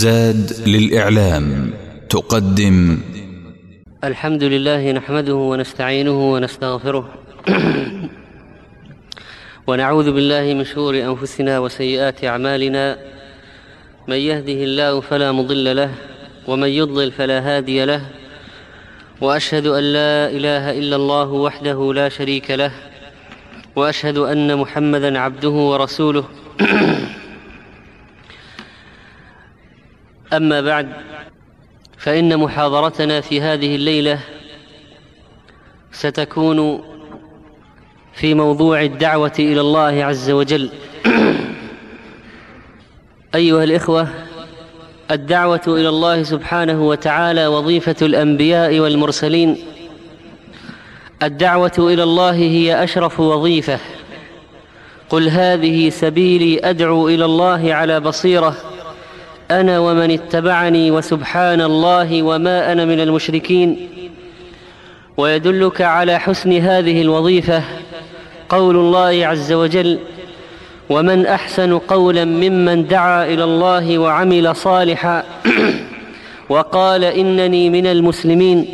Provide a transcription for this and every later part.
زاد للإعلام تقدم الحمد لله نحمده ونستعينه ونستغفره ونعوذ بالله من شرور أنفسنا وسيئات أعمالنا. من يهده الله فلا مضل له ومن يضلل فلا هادي له، وأشهد أن لا إله إلا الله وحده لا شريك له، وأشهد أن محمدًا عبده ورسوله. أما بعد، فإن محاضرتنا في هذه الليلة ستكون في موضوع الدعوة إلى الله عز وجل. أيها الإخوة، الدعوة إلى الله سبحانه وتعالى وظيفة الأنبياء والمرسلين. الدعوة إلى الله هي أشرف وظيفة. قل هذه سبيلي أدعو إلى الله على بصيرة أنا ومن اتبعني وسبحان الله وما أنا من المشركين. ويدلك على حسن هذه الوظيفة قول الله عز وجل: ومن أحسن قولا ممن دعا إلى الله وعمل صالحا وقال إنني من المسلمين.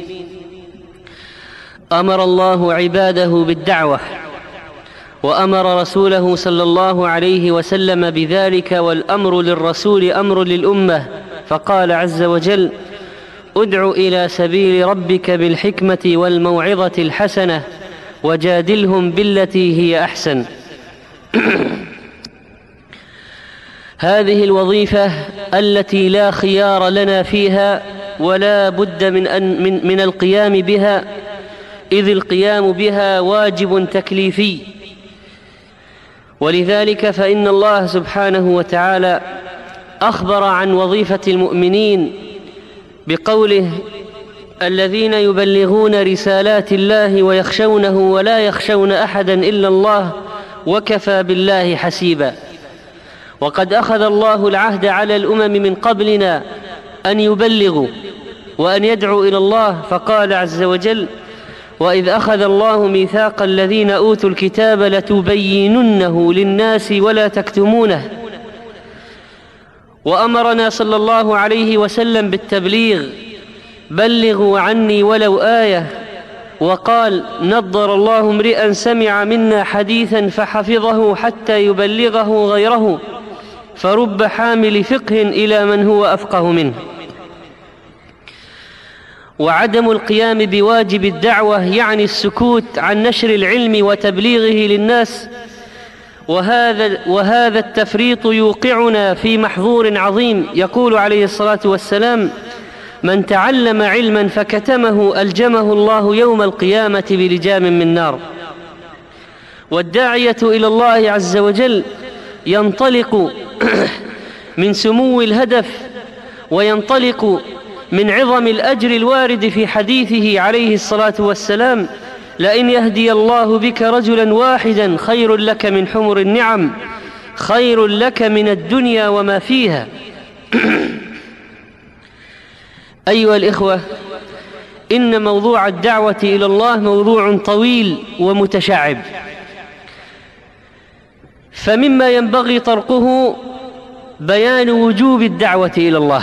أمر الله عباده بالدعوة، وأمر رسوله صلى الله عليه وسلم بذلك، والأمر للرسول أمر للأمة، فقال عز وجل: ادع إلى سبيل ربك بالحكمة والموعظة الحسنة وجادلهم بالتي هي أحسن. هذه الوظيفة التي لا خيار لنا فيها ولا بد من القيام بها، إذ القيام بها واجب تكليفي. ولذلك فإن الله سبحانه وتعالى أخبر عن وظيفة المؤمنين بقوله: الذين يبلغون رسالات الله ويخشونه ولا يخشون أحدا إلا الله وكفى بالله حسيبا. وقد أخذ الله العهد على الأمم من قبلنا أن يبلغوا وأن يدعوا إلى الله، فقال عز وجل: وإذ أخذ الله ميثاق الذين أوتوا الكتاب لتبيننه للناس ولا تكتمونه. وأمرنا صلى الله عليه وسلم بالتبليغ: بلغوا عني ولو آية. وقال: نضر الله امرئا سمع منا حديثا فحفظه حتى يبلغه غيره، فرب حامل فقه إلى من هو أفقه منه. وعدم القيام بواجب الدعوة يعني السكوت عن نشر العلم وتبليغه للناس، وهذا التفريط يوقعنا في محظور عظيم. يقول عليه الصلاة والسلام: من تعلم علما فكتمه ألجمه الله يوم القيامة بلجام من نار. والداعية إلى الله عز وجل ينطلق من سمو الهدف، وينطلق من عظم الأجر الوارد في حديثه عليه الصلاة والسلام: لئن يهدي الله بك رجلا واحدا خير لك من حمر النعم، خير لك من الدنيا وما فيها. أيها الإخوة، إن موضوع الدعوة إلى الله موضوع طويل ومتشعب، فمما ينبغي طرقه بيان وجوب الدعوة إلى الله،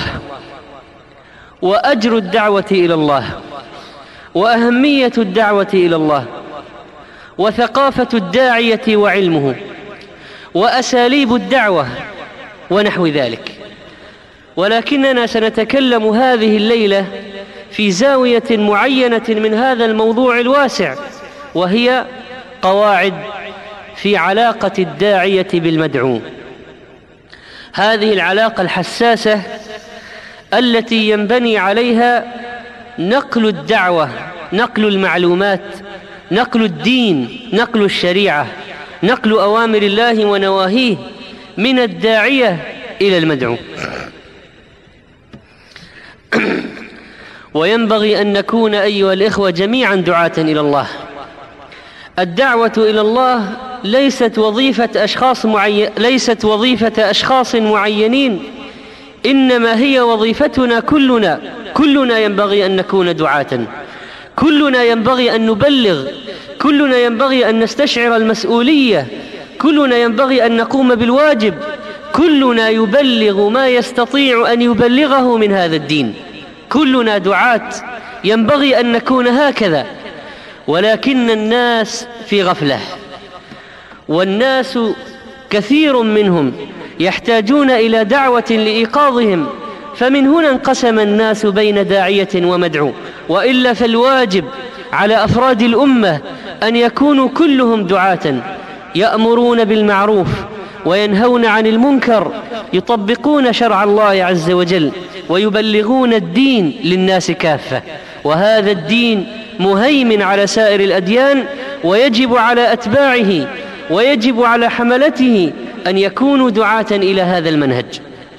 وأجر الدعوة إلى الله، وأهمية الدعوة إلى الله، وثقافة الداعية وعلمه، وأساليب الدعوة، ونحو ذلك. ولكننا سنتكلم هذه الليلة في زاوية معينة من هذا الموضوع الواسع، وهي قواعد في علاقة الداعية بالمدعو. هذه العلاقة الحساسة التي ينبني عليها نقل الدعوة، نقل المعلومات، نقل الدين، نقل الشريعة، نقل أوامر الله ونواهيه من الداعية إلى المدعو. وينبغي أن نكون أيها الإخوة جميعا دعاة إلى الله. الدعوة إلى الله ليست وظيفة أشخاص معينين، إنما هي وظيفتنا كلنا ينبغي أن نكون دعاة، كلنا ينبغي أن نبلغ، كلنا ينبغي أن نستشعر المسؤولية، كلنا ينبغي أن نقوم بالواجب، كلنا يبلغ ما يستطيع أن يبلغه من هذا الدين، كلنا دعاة، ينبغي أن نكون هكذا، ولكن الناس في غفلة، والناس كثير منهم يحتاجون إلى دعوة لإيقاظهم، فمن هنا انقسم الناس بين داعية ومدعو، وإلا فالواجب على أفراد الأمة أن يكونوا كلهم دعاة يأمرون بالمعروف وينهون عن المنكر، يطبقون شرع الله عز وجل ويبلغون الدين للناس كافة. وهذا الدين مهيمن على سائر الأديان، ويجب على أتباعه ويجب على حملته أن يكونوا دعاة إلى هذا المنهج.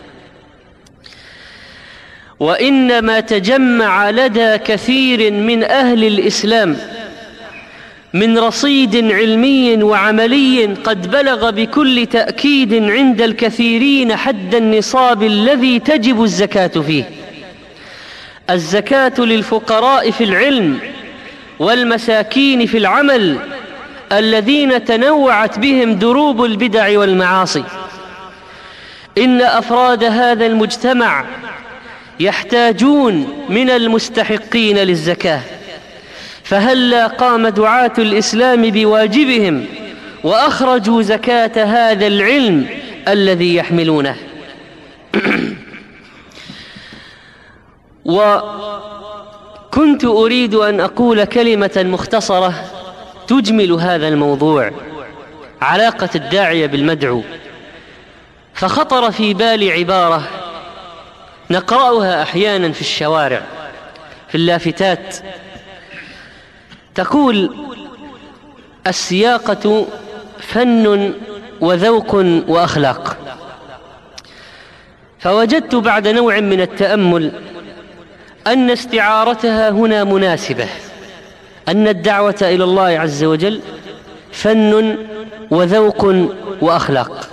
وإنما تجمع لدى كثير من أهل الإسلام من رصيد علمي وعملي قد بلغ بكل تأكيد عند الكثيرين حد النصاب الذي تجب الزكاة فيه. الزكاة للفقراء في العلم والمساكين في العمل الذين تنوعت بهم دروب البدع والمعاصي. إن أفراد هذا المجتمع يحتاجون من المستحقين للزكاة، فهلا قام دعاة الإسلام بواجبهم وأخرجوا زكاة هذا العلم الذي يحملونه. وكنت أريد أن أقول كلمة مختصرة تجمل هذا الموضوع، علاقة الداعية بالمدعو، فخطر في بالي عبارة نقرأها أحيانا في الشوارع في اللافتات، تقول: السياقة فن وذوق وأخلاق. فوجدت بعد نوع من التأمل أن استعارتها هنا مناسبة، أن الدعوة إلى الله عز وجل فن وذوق وأخلاق،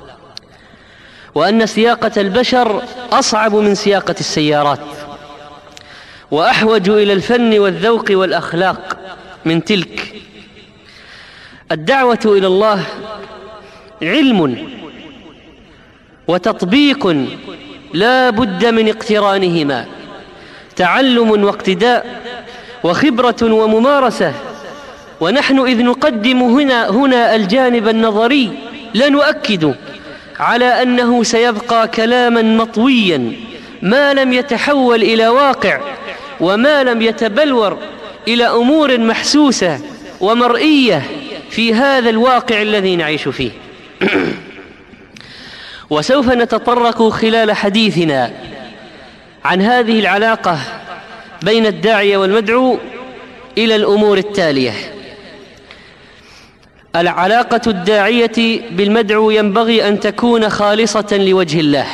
وأن سياقة البشر أصعب من سياقة السيارات، وأحوج إلى الفن والذوق والأخلاق من تلك. الدعوة إلى الله علم وتطبيق لا بد من اقترانهما، تعلم واقتداء وخبرة وممارسة. ونحن إذ نقدم هنا الجانب النظري لا نؤكد على أنه سيبقى كلاما مطويا ما لم يتحول إلى واقع وما لم يتبلور إلى أمور محسوسة ومرئية في هذا الواقع الذي نعيش فيه. وسوف نتطرق خلال حديثنا عن هذه العلاقة بين الداعية والمدعو إلى الأمور التالية. العلاقة الداعية بالمدعو ينبغي أن تكون خالصة لوجه الله،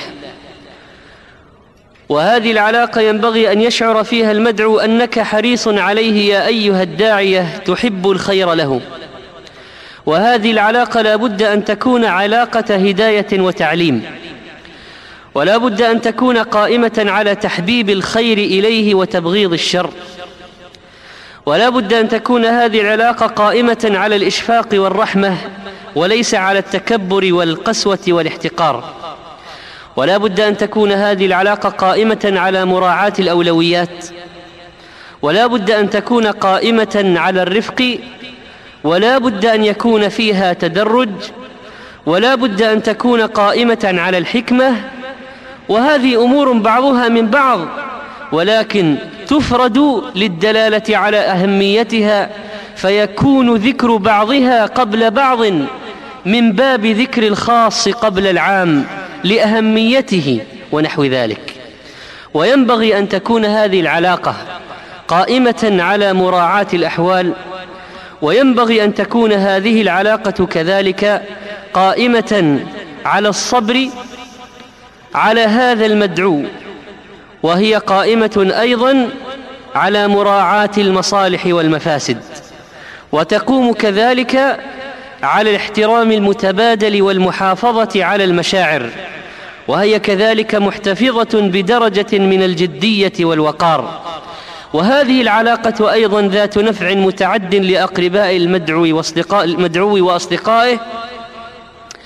وهذه العلاقة ينبغي أن يشعر فيها المدعو أنك حريص عليه يا أيها الداعية تحب الخير له. وهذه العلاقة لا بد أن تكون علاقة هداية وتعليم، ولا بد أن تكون قائمة على تحبيب الخير إليه وتبغيض الشر، ولا بد أن تكون هذه العلاقة قائمة على الإشفاق والرحمة وليس على التكبر والقسوة والاحتقار، ولا بد أن تكون هذه العلاقة قائمة على مراعاة الأولويات، ولا بد أن تكون قائمة على الرفق، ولا بد أن يكون فيها تدرج، ولا بد أن تكون قائمة على الحكمة. وهذه أمور بعضها من بعض، ولكن تفرد للدلالة على أهميتها، فيكون ذكر بعضها قبل بعض من باب ذكر الخاص قبل العام لأهميته ونحو ذلك. وينبغي أن تكون هذه العلاقة قائمة على مراعاة الأحوال، وينبغي أن تكون هذه العلاقة كذلك قائمة على الصبر على هذا المدعو، وهي قائمة أيضا على مراعاة المصالح والمفاسد، وتقوم كذلك على الاحترام المتبادل والمحافظة على المشاعر، وهي كذلك محتفظة بدرجة من الجدية والوقار. وهذه العلاقة أيضا ذات نفع متعد لأقرباء المدعو وأصدقائه،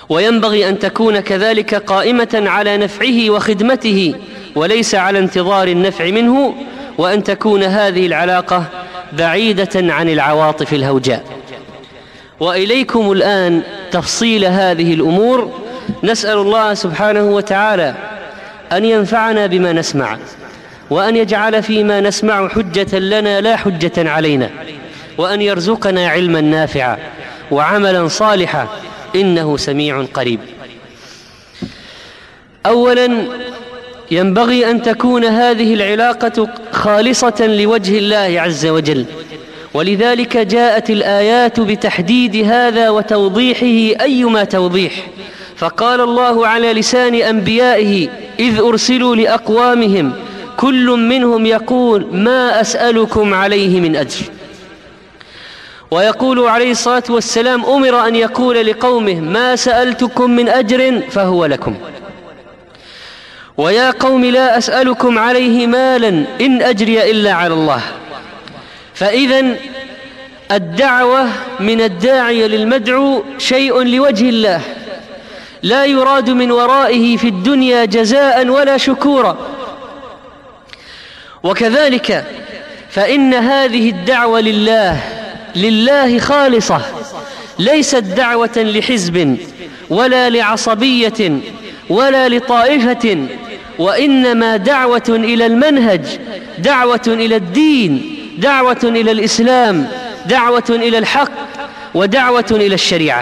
وينبغي أن تكون كذلك قائمة على نفعه وخدمته وليس على انتظار النفع منه، وأن تكون هذه العلاقة بعيدة عن العواطف الهوجاء. وإليكم الآن تفصيل هذه الأمور. نسأل الله سبحانه وتعالى أن ينفعنا بما نسمع، وأن يجعل فيما نسمع حجة لنا لا حجة علينا، وأن يرزقنا علما نافعا وعملا صالحا إنه سميع قريب. أولا، ينبغي أن تكون هذه العلاقة خالصة لوجه الله عز وجل، ولذلك جاءت الآيات بتحديد هذا وتوضيحه أيما توضيح. فقال الله على لسان أنبيائه إذ أرسلوا لأقوامهم كل منهم يقول ما أسألكم عليه من أجر، ويقول عليه الصلاة والسلام أمر أن يقول لقومه ما سألتكم من أجر فهو لكم، ويا قوم لا أسألكم عليه مالا إن أجري إلا على الله. فإذن الدعوة من الداعية للمدعو شيء لوجه الله، لا يراد من ورائه في الدنيا جزاء ولا شكورا. وكذلك فإن هذه الدعوة لله خالصة، ليست دعوة لحزب ولا لعصبية ولا لطائفة، وإنما دعوة إلى المنهج، دعوة إلى الدين، دعوة إلى الإسلام، دعوة إلى الحق، ودعوة إلى الشريعة،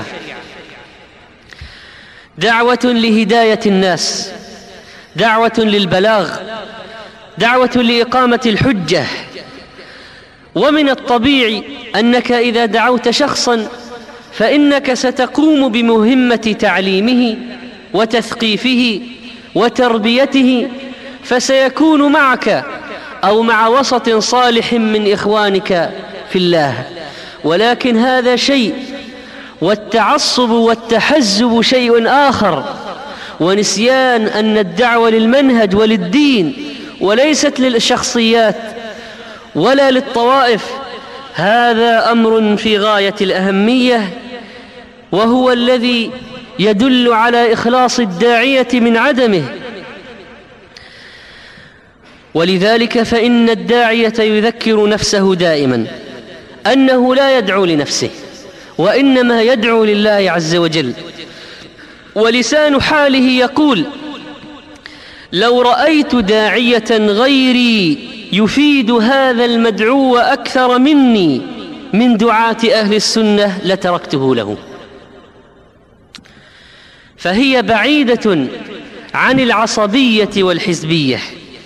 دعوة لهداية الناس، دعوة للبلاغ، دعوة لإقامة الحجة. ومن الطبيعي أنك إذا دعوت شخصا فإنك ستقوم بمهمة تعليمه وتثقيفه وتربيته، فسيكون معك أو مع وسط صالح من إخوانك في الله. ولكن هذا شيء، والتعصب والتحزب شيء آخر، ونسيان أن الدعوة للمنهج وللدين وليست للشخصيات ولا للطوائف، هذا أمر في غاية الأهمية، وهو الذي يدل على إخلاص الداعية من عدمه. ولذلك فإن الداعية يذكر نفسه دائما أنه لا يدعو لنفسه، وإنما يدعو لله عز وجل. ولسان حاله يقول لو رأيت داعية غيري يفيد هذا المدعو أكثر مني من دعاة أهل السنة لتركته له. فهي بعيدة عن العصبية والحزبية.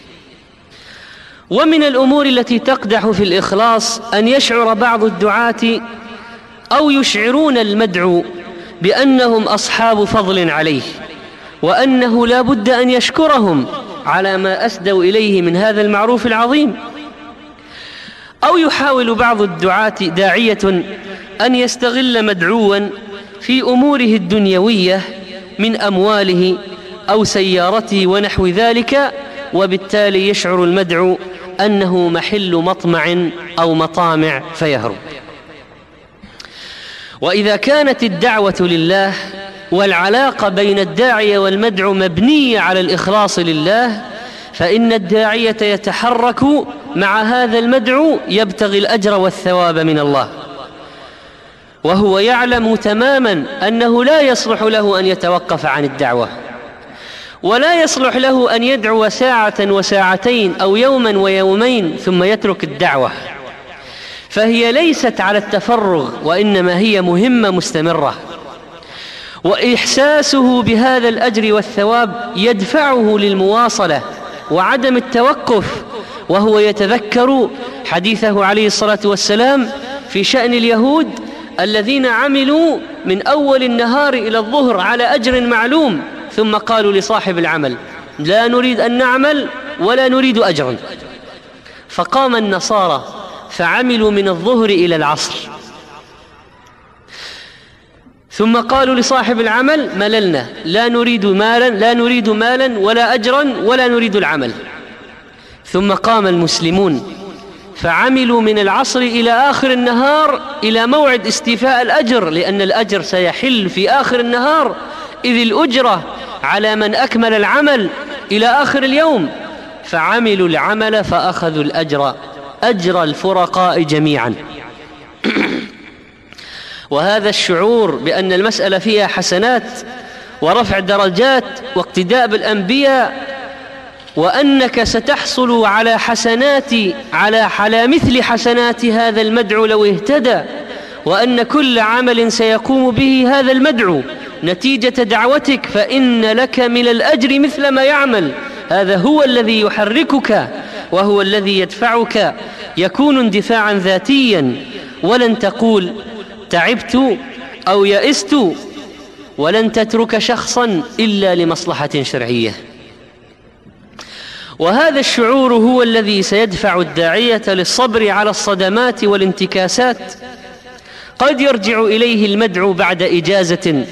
ومن الأمور التي تقدح في الإخلاص أن يشعر بعض الدعاة أو يشعرون المدعو بأنهم أصحاب فضل عليه، وأنه لا بد أن يشكرهم على ما أسدوا إليه من هذا المعروف العظيم. أو يحاول بعض الدعاة داعية أن يستغل مدعوا في أموره الدنيوية من أمواله أو سيارته ونحو ذلك، وبالتالي يشعر المدعو أنه محل مطمع أو مطامع فيهرب. وإذا كانت الدعوة لله والعلاقة بين الداعية والمدعو مبنية على الإخلاص لله، فإن الداعية يتحرك مع هذا المدعو يبتغي الأجر والثواب من الله، وهو يعلم تماما أنه لا يصلح له أن يتوقف عن الدعوة، ولا يصلح له أن يدعو ساعة وساعتين أو يوما ويومين ثم يترك الدعوة. فهي ليست على التفرغ، وإنما هي مهمة مستمرة. وإحساسه بهذا الأجر والثواب يدفعه للمواصلة وعدم التوقف، وهو يتذكر حديثه عليه الصلاة والسلام في شأن اليهود الذين عملوا من أول النهار إلى الظهر على أجر معلوم، ثم قالوا لصاحب العمل لا نريد أن نعمل ولا نريد أجرا. فقام النصارى فعملوا من الظهر إلى العصر، ثم قالوا لصاحب العمل مللنا، لا نريد مالا ولا أجرا ولا نريد العمل. ثم قام المسلمون فعملوا من العصر إلى آخر النهار إلى موعد استيفاء الأجر، لأن الأجر سيحل في آخر النهار إذ الأجرة على من أكمل العمل إلى آخر اليوم، فعملوا العمل فأخذوا الأجر، أجر الفرقاء جميعا. وهذا الشعور بأن المسألة فيها حسنات ورفع درجات واقتداء بالأنبياء، وأنك ستحصل على على مثل حسنات هذا المدعو لو اهتدى، وأن كل عمل سيقوم به هذا المدعو نتيجة دعوتك فإن لك من الأجر مثل ما يعمل. هذا هو الذي يحركك وهو الذي يدفعك، يكون اندفاعا ذاتيا، ولن تقول تعبت أو يئست، ولن تترك شخصا إلا لمصلحة شرعية. وهذا الشعور هو الذي سيدفع الداعية للصبر على الصدمات والانتكاسات. قد يرجع إليه المدعو بعد إجازة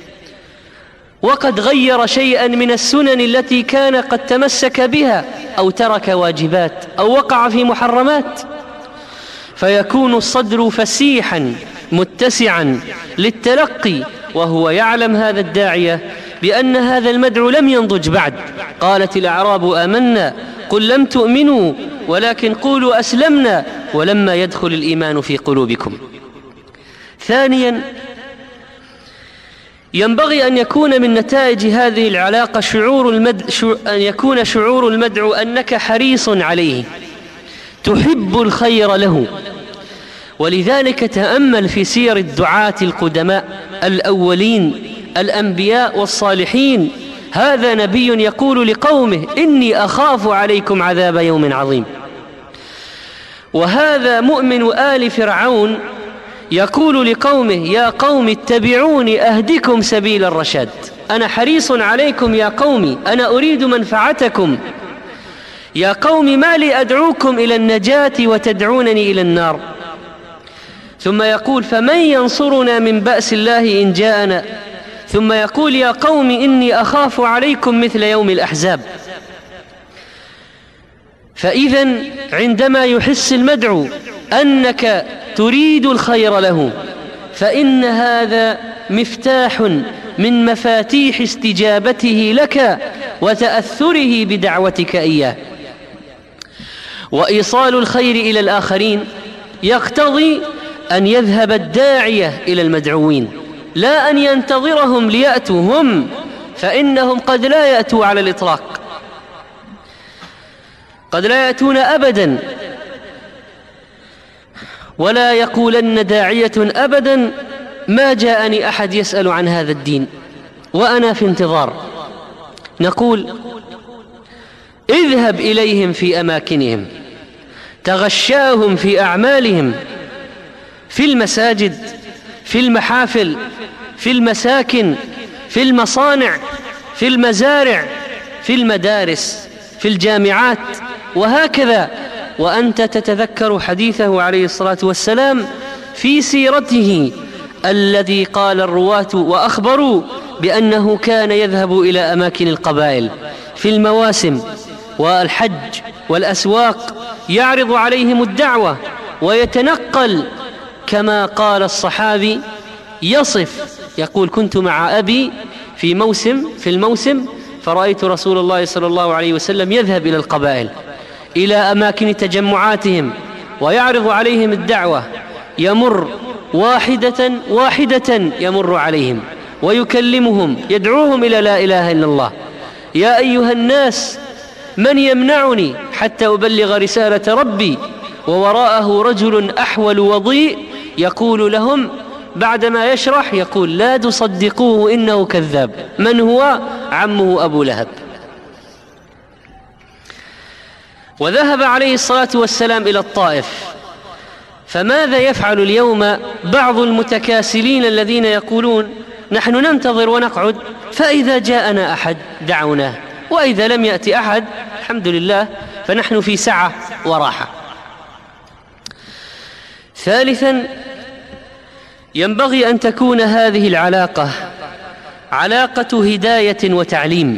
وقد غير شيئا من السنن التي كان قد تمسك بها، أو ترك واجبات، أو وقع في محرمات، فيكون الصدر فسيحا متسعا للتلقي، وهو يعلم هذا الداعية بأن هذا المدعو لم ينضج بعد. قالت الأعراب آمنا قل لم تؤمنوا ولكن قولوا أسلمنا ولما يدخل الإيمان في قلوبكم. ثانيا، ينبغي أن يكون من نتائج هذه العلاقة أن يكون شعور المدعو أنك حريص عليه، تحب الخير له. ولذلك تأمل في سير الدعاة القدماء الأولين الأنبياء والصالحين. هذا نبي يقول لقومه إني أخاف عليكم عذاب يوم عظيم. وهذا مؤمن آل فرعون يقول لقومه يا قوم اتبعوني أهدكم سبيل الرشاد. أنا حريص عليكم يا قومي، أنا أريد منفعتكم. يا قوم ما لي أدعوكم إلى النجاة وتدعونني إلى النار. ثم يقول فمن ينصرنا من بأس الله إن جاءنا. ثم يقول يا قوم إني أخاف عليكم مثل يوم الأحزاب. فإذا عندما يحس المدعو أنك تريد الخير له فإن هذا مفتاح من مفاتيح استجابته لك وتأثره بدعوتك إياه. وإيصال الخير إلى الآخرين يقتضي أن يذهب الداعية إلى المدعوين، لا أن ينتظرهم ليأتوا هم، فإنهم قد لا يأتوا على الإطلاق، قد لا يأتون أبدا. ولا يقولن داعية أبدا ما جاءني أحد يسأل عن هذا الدين وأنا في انتظار. نقول اذهب إليهم في أماكنهم، تغشاهم في أعمالهم، في المساجد، في المحافل، في المساكن، في المصانع، في المزارع، في المدارس، في الجامعات، وهكذا. وأنت تتذكر حديثه عليه الصلاة والسلام في سيرته الذي قال الرواة وأخبروا بأنه كان يذهب إلى أماكن القبائل في المواسم والحج والأسواق، يعرض عليهم الدعوة ويتنقل كما قال الصحابي يصف، يقول كنت مع أبي في الموسم فرأيت رسول الله صلى الله عليه وسلم يذهب إلى القبائل إلى أماكن تجمعاتهم ويعرض عليهم الدعوة، يمر واحدة واحدة يمر عليهم ويكلمهم، يدعوهم إلى لا إله إلا الله. يا أيها الناس من يمنعني حتى أبلغ رسالة ربي؟ ووراءه رجل أحول وضيء يقول لهم بعدما يشرح يقول لا تصدقوه إنه كذاب. من هو؟ عمه أبو لهب. وذهب عليه الصلاة والسلام إلى الطائف. فماذا يفعل اليوم بعض المتكاسلين الذين يقولون نحن ننتظر ونقعد، فإذا جاءنا أحد دعوناه، وإذا لم يأتي أحد الحمد لله فنحن في سعة وراحة. ثالثا، ينبغي أن تكون هذه العلاقة علاقة هداية وتعليم.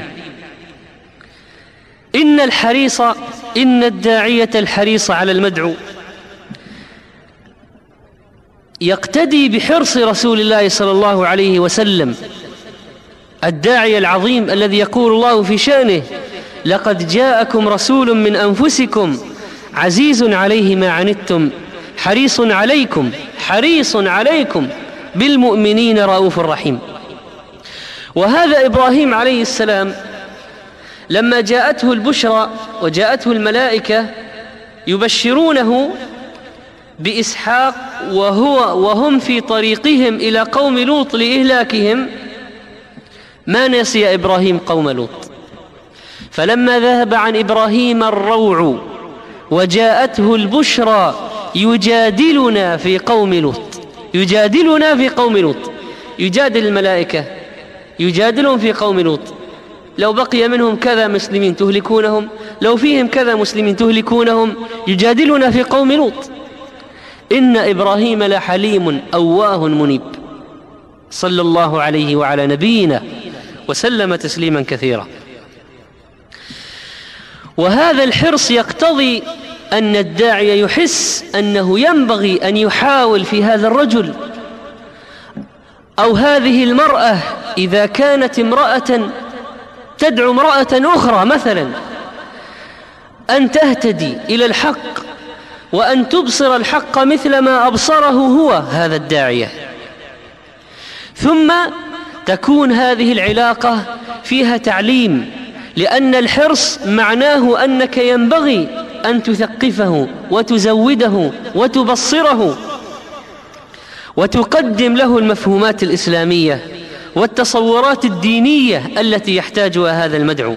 إن الداعية الحريص على المدعو يقتدي بحرص رسول الله صلى الله عليه وسلم الداعية العظيم الذي يقول الله في شأنه: لقد جاءكم رسول من أنفسكم عزيز عليه ما عنتم حريص عليكم بالمؤمنين رؤوف رحيم. وهذا إبراهيم عليه السلام لما جاءته البشرى وجاءته الملائكة يبشرونه بإسحاق وهم في طريقهم إلى قوم لوط لإهلاكهم، ما نسي إبراهيم قوم لوط. فلما ذهب عن إبراهيم الروع وجاءته البشرى يجادلنا في قوم لوط، يجادل الملائكة، يجادلهم في قوم لوط: لو بقي منهم كذا مسلمين تهلكونهم، لو فيهم كذا مسلمين تهلكونهم، يجادلنا في قوم لوط. إن إبراهيم لحليم أواه منيب، صلى الله عليه وعلى نبينا وسلم تسليما كثيرا. وهذا الحرص يقتضي أن الداعي يحس أنه ينبغي أن يحاول في هذا الرجل أو هذه المرأة، إذا كانت امرأة تدعو امرأة أخرى مثلا، أن تهتدي إلى الحق وأن تبصر الحق مثل ما أبصره هو هذا الداعية. ثم تكون هذه العلاقة فيها تعليم، لأن الحرص معناه أنك ينبغي أن تثقفه وتزوده وتبصره وتقدم له المفهومات الإسلامية والتصورات الدينية التي يحتاجها هذا المدعو.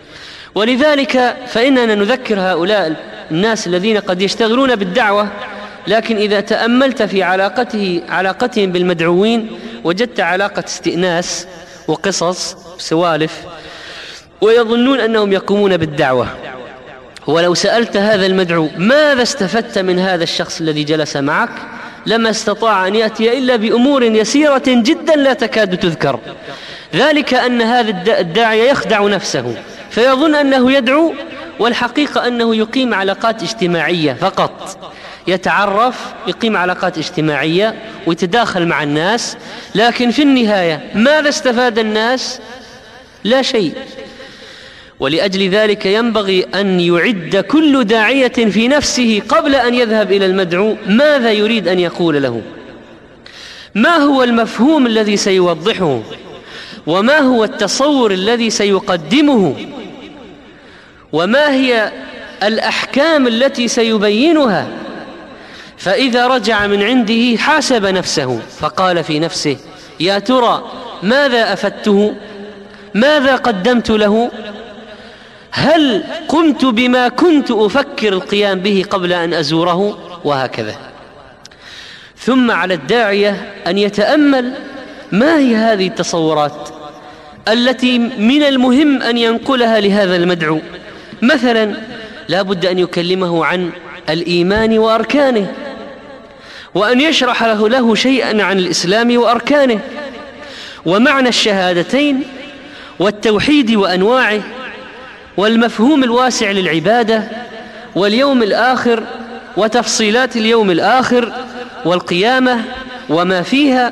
ولذلك فإننا نذكر هؤلاء الناس الذين قد يشتغلون بالدعوة، لكن إذا تأملت في علاقتهم بالمدعوين وجدت علاقة استئناس وقصص سوالف، ويظنون أنهم يقومون بالدعوة. ولو سألت هذا المدعو: ماذا استفدت من هذا الشخص الذي جلس معك؟ لما استطاع أن يأتي إلا بأمور يسيرة جدا لا تكاد تذكر. ذلك أن هذا الداعي يخدع نفسه فيظن أنه يدعو، والحقيقة أنه يقيم علاقات اجتماعية فقط، يتعرف، يقيم علاقات اجتماعية ويتداخل مع الناس، لكن في النهاية ماذا استفاد الناس؟ لا شيء. ولأجل ذلك ينبغي أن يعد كل داعية في نفسه قبل أن يذهب إلى المدعو ماذا يريد أن يقول له، ما هو المفهوم الذي سيوضحه، وما هو التصور الذي سيقدمه، وما هي الأحكام التي سيبينها. فإذا رجع من عنده حاسب نفسه فقال في نفسه: يا ترى ماذا أفدته؟ ماذا قدمت له؟ هل قمت بما كنت أفكر القيام به قبل أن أزوره؟ وهكذا. ثم على الداعية أن يتأمل ما هي هذه التصورات التي من المهم أن ينقلها لهذا المدعو. مثلا لا بد أن يكلمه عن الإيمان وأركانه، وأن يشرح له شيئا عن الإسلام وأركانه، ومعنى الشهادتين والتوحيد وأنواعه، والمفهوم الواسع للعبادة، واليوم الآخر وتفصيلات اليوم الآخر، والقيامة وما فيها،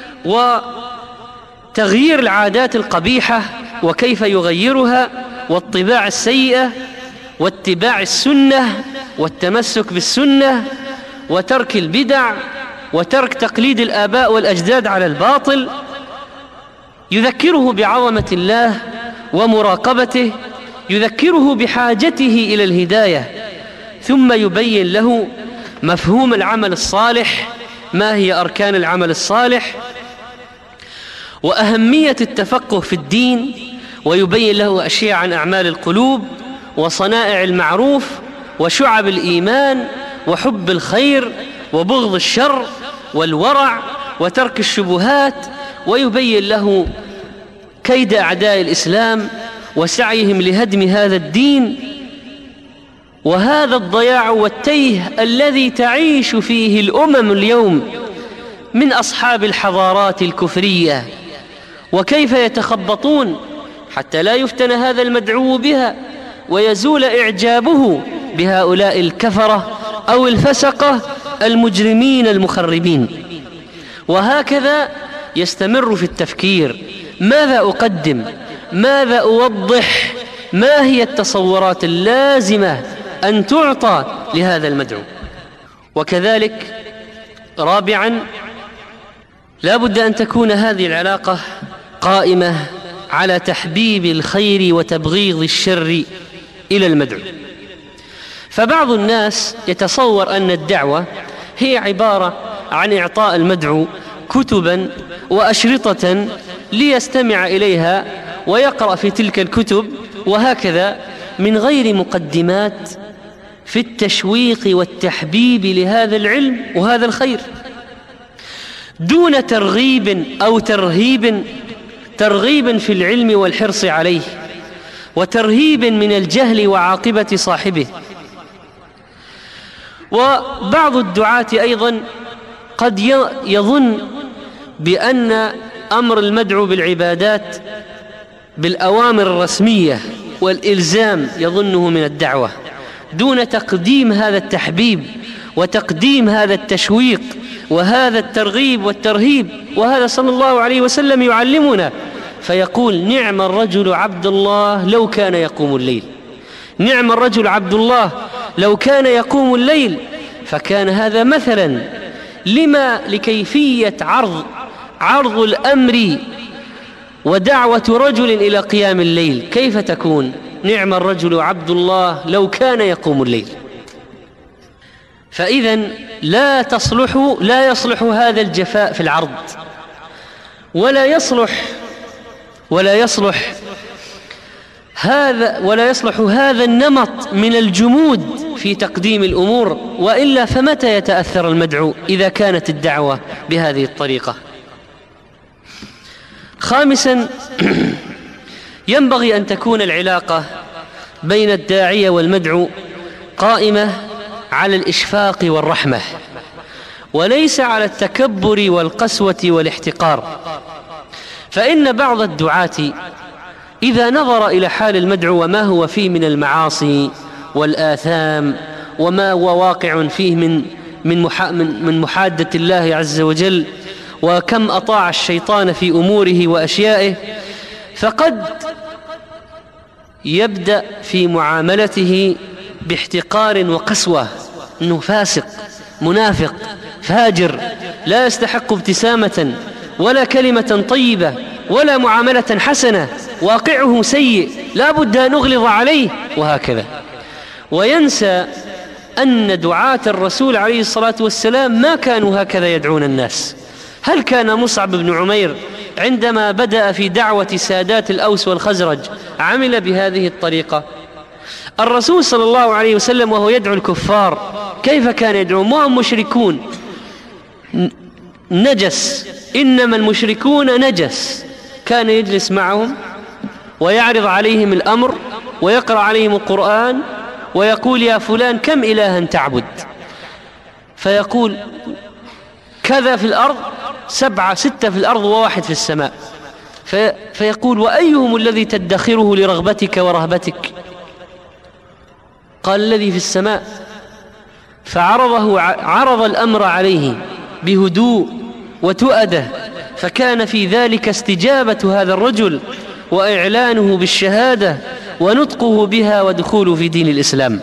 وتغيير العادات القبيحة وكيف يغيرها، والطباع السيئة، واتباع السنة والتمسك بالسنة، وترك البدع، وترك تقليد الآباء والأجداد على الباطل. يذكره بعظمة الله ومراقبته، يذكره بحاجته إلى الهداية، ثم يبين له مفهوم العمل الصالح، ما هي أركان العمل الصالح، وأهمية التفقه في الدين، ويبين له أشياء عن أعمال القلوب وصنائع المعروف وشعب الإيمان وحب الخير وبغض الشر والورع وترك الشبهات، ويبين له كيد أعداء الإسلام وسعيهم لهدم هذا الدين، وهذا الضياع والتيه الذي تعيش فيه الأمم اليوم من أصحاب الحضارات الكفرية، وكيف يتخبطون حتى لا يفتن هذا المدعو بها ويزول إعجابه بهؤلاء الكفرة أو الفسقة المجرمين المخربين. وهكذا يستمر في التفكير ماذا أقدم؟ ماذا أوضح؟ ما هي التصورات اللازمة أن تعطى لهذا المدعو؟ وكذلك رابعا، لا بد أن تكون هذه العلاقة قائمة على تحبيب الخير وتبغيض الشر إلى المدعو. فبعض الناس يتصور أن الدعوة هي عبارة عن إعطاء المدعو كتبا وأشرطة ليستمع إليها ويقرأ في تلك الكتب وهكذا، من غير مقدمات في التشويق والتحبيب لهذا العلم وهذا الخير، دون ترغيب أو ترغيب في العلم والحرص عليه، وترهيب من الجهل وعاقبة صاحبه. وبعض الدعاة أيضا قد يظن بأن أمر المدعو بالعبادات بالأوامر الرسمية والإلزام يظنه من الدعوة، دون تقديم هذا التحبيب وتقديم هذا التشويق وهذا الترغيب والترهيب. وهذا صلى الله عليه وسلم يعلمنا فيقول: نعم الرجل عبد الله لو كان يقوم الليل. نعم الرجل عبد الله لو كان يقوم الليل. فكان هذا مثلا لكيفية عرض الأمر ودعوة رجل إلى قيام الليل كيف تكون. نعم الرجل عبد الله لو كان يقوم الليل. فإذن لا يصلح هذا الجفاء في العرض، ولا يصلح هذا النمط من الجمود في تقديم الأمور، وإلا فمتى يتأثر المدعو إذا كانت الدعوة بهذه الطريقة؟ خامسا، ينبغي أن تكون العلاقة بين الداعية والمدعو قائمة على الإشفاق والرحمة، وليس على التكبر والقسوة والاحتقار. فإن بعض الدعاة إذا نظر إلى حال المدعو وما هو فيه من المعاصي والآثام وما هو واقع فيه من محادة الله عز وجل، وكم أطاع الشيطان في أموره وأشيائه، فقد يبدأ في معاملته باحتقار وقسوة، أنه فاسق منافق فاجر لا يستحق ابتسامة ولا كلمة طيبة ولا معاملة حسنة، واقعه سيء لا بد أن نغلظ عليه، وهكذا. وينسى أن دعاة الرسول عليه الصلاة والسلام ما كانوا هكذا يدعون الناس. هل كان مصعب بن عمير عندما بدأ في دعوة سادات الأوس والخزرج عمل بهذه الطريقة؟ الرسول صلى الله عليه وسلم وهو يدعو الكفار كيف كان يدعو؟ ما هم مشركون نجس، إنما المشركون نجس. كان يجلس معهم ويعرض عليهم الأمر ويقرأ عليهم القرآن ويقول: يا فلان كم إلها تعبد؟ فيقول: كذا في الأرض، 7 6 في الأرض وواحد في السماء. فيقول: وأيهم الذي تدخره لرغبتك ورهبتك؟ قال: الذي في السماء. عرض الأمر عليه بهدوء وتؤدة، فكان في ذلك استجابة هذا الرجل وإعلانه بالشهادة ونطقه بها ودخوله في دين الإسلام.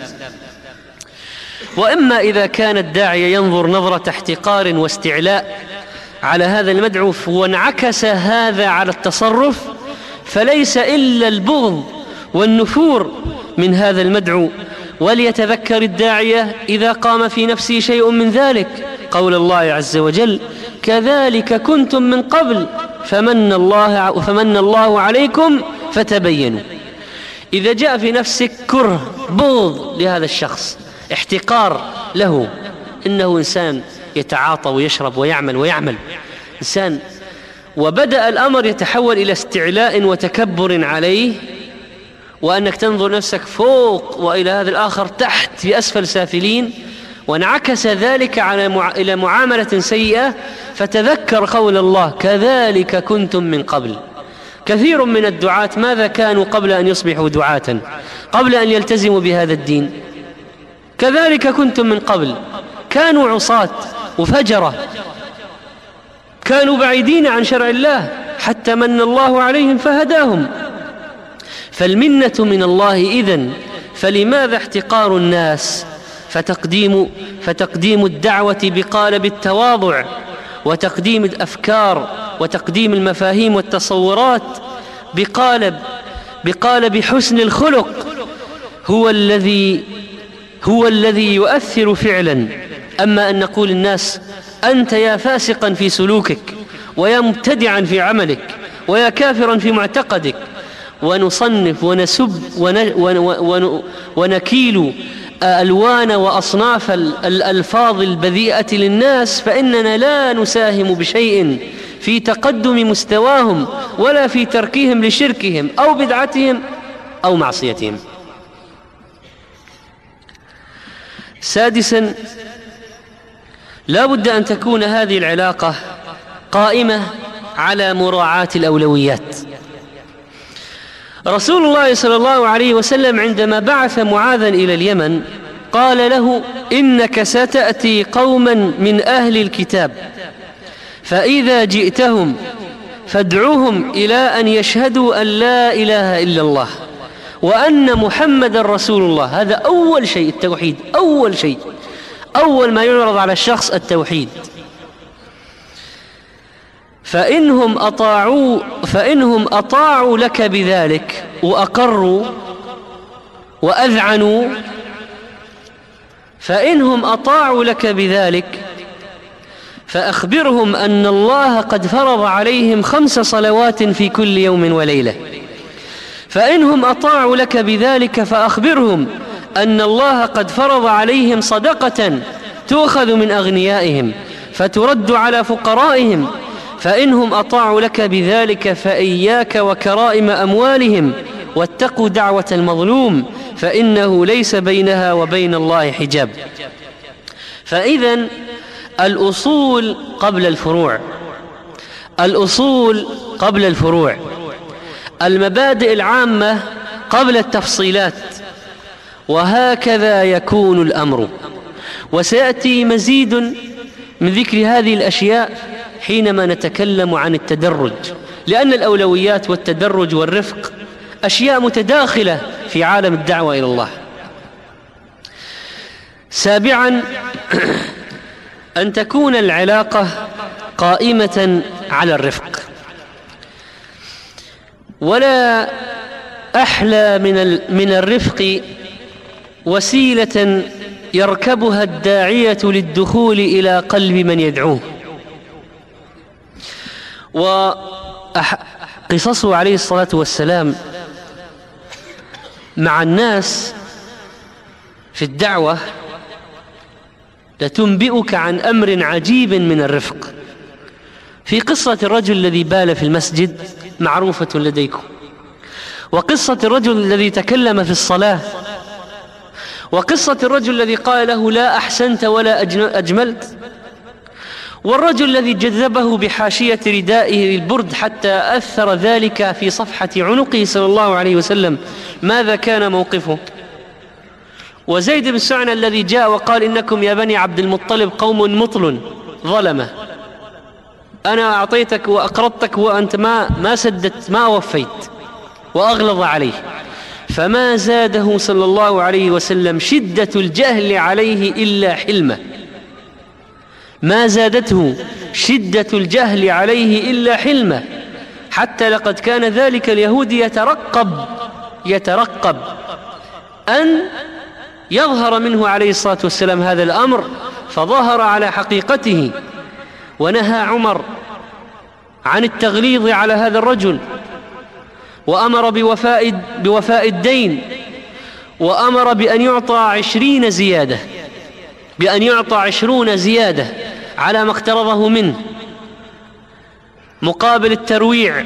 وإما إذا كان الداعي ينظر نظرة احتقار واستعلاء على هذا المدعو وانعكس هذا على التصرف، فليس إلا البغض والنفور من هذا المدعو. وليتذكر الداعية إذا قام في نفسه شيء من ذلك قول الله عز وجل: كذلك كنتم من قبل فمن الله عليكم فتبينوا. إذا جاء في نفسك كره، بغض لهذا الشخص، احتقار له، إنه إنسان يتعاطى ويشرب ويعمل إنسان، وبدأ الأمر يتحول إلى استعلاء وتكبر عليه، وأنك تنظر نفسك فوق وإلى هذا الآخر تحت في أسفل سافلين، وانعكس ذلك إلى معاملة سيئة، فتذكر قول الله: كذلك كنتم من قبل. كثير من الدعاة ماذا كانوا قبل أن يصبحوا دعاة، قبل أن يلتزموا بهذا الدين؟ كذلك كنتم من قبل، كانوا عصاة وفجرة، كانوا بعيدين عن شرع الله، حتى من الله عليهم فهداهم. فالمنة من الله إذن، فلماذا احتقار الناس؟ فتقديم الدعوة بقالب التواضع، وتقديم الأفكار وتقديم المفاهيم والتصورات بقالب حسن الخلق هو الذي يؤثر فعلا. أما أن نقول الناس أنت يا فاسقا في سلوكك، ويا مبتدعا في عملك، ويا كافرا في معتقدك، ونصنف ونسب ونكيل ألوان وأصناف الألفاظ البذيئة للناس، فإننا لا نساهم بشيء في تقدم مستواهم ولا في تركهم لشركهم أو بدعتهم أو معصيتهم. سادسا، لا بد أن تكون هذه العلاقة قائمة على مراعاة الأولويات. رسول الله صلى الله عليه وسلم عندما بعث معاذا إلى اليمن قال له: إنك ستأتي قوما من أهل الكتاب، فإذا جئتهم فادعوهم إلى أن يشهدوا أن لا إله إلا الله وأن محمد رسول الله. هذا أول شيء، التوحيد أول شيء، أول ما يعرض على الشخص التوحيد. فإنهم أطاعوا لك بذلك وأقروا وأذعنوا، فإنهم أطاعوا لك بذلك فأخبرهم أن الله قد فرض عليهم 5 صلوات في كل يوم وليلة. فإنهم أطاعوا لك بذلك فأخبرهم أن الله قد فرض عليهم صدقة تؤخذ من أغنيائهم فترد على فقرائهم. فإنهم أطاعوا لك بذلك فإياك وكرائم أموالهم، واتقوا دعوة المظلوم فإنه ليس بينها وبين الله حجاب. فإذن الأصول قبل الفروع، الأصول قبل الفروع، المبادئ العامة قبل التفصيلات، وهكذا يكون الأمر. وسيأتي مزيد من ذكر هذه الأشياء حينما نتكلم عن التدرج، لأن الأولويات والتدرج والرفق أشياء متداخلة في عالم الدعوة إلى الله. سابعا، أن تكون العلاقة قائمة على الرفق. ولا أحلى من الرفق وسيلة يركبها الداعية للدخول إلى قلب من يدعوه. وقصصه عليه الصلاة والسلام مع الناس في الدعوة لتنبئك عن أمر عجيب من الرفق. في قصة الرجل الذي بال في المسجد معروفة لديكم، وقصة الرجل الذي تكلم في الصلاة، وقصة الرجل الذي قال له لا أحسنت ولا أجملت، والرجل الذي جذبه بحاشية ردائه البرد حتى أثر ذلك في صفحة عنقه صلى الله عليه وسلم. ماذا كان موقفه؟ وزيد بن سعنة الذي جاء وقال إنكم يا بني عبد المطلب قوم مطل ظلمة، أنا أعطيتك وأقرضتك وأنت ما سددت، ما وفيت، وأغلظ عليه. فما زاده صلى الله عليه وسلم شدة الجهل عليه إلا حلمه، ما زادته شدة الجهل عليه إلا حلمه، حتى لقد كان ذلك اليهودي يترقب أن يظهر منه عليه الصلاة والسلام هذا الأمر، فظهر على حقيقته. ونهى عمر عن التغليظ على هذا الرجل، وأمر بوفاء الدين، وأمر بأن يعطى 20 زيادة، بأن يعطى 20 زيادة على ما اقترضه منه مقابل الترويع.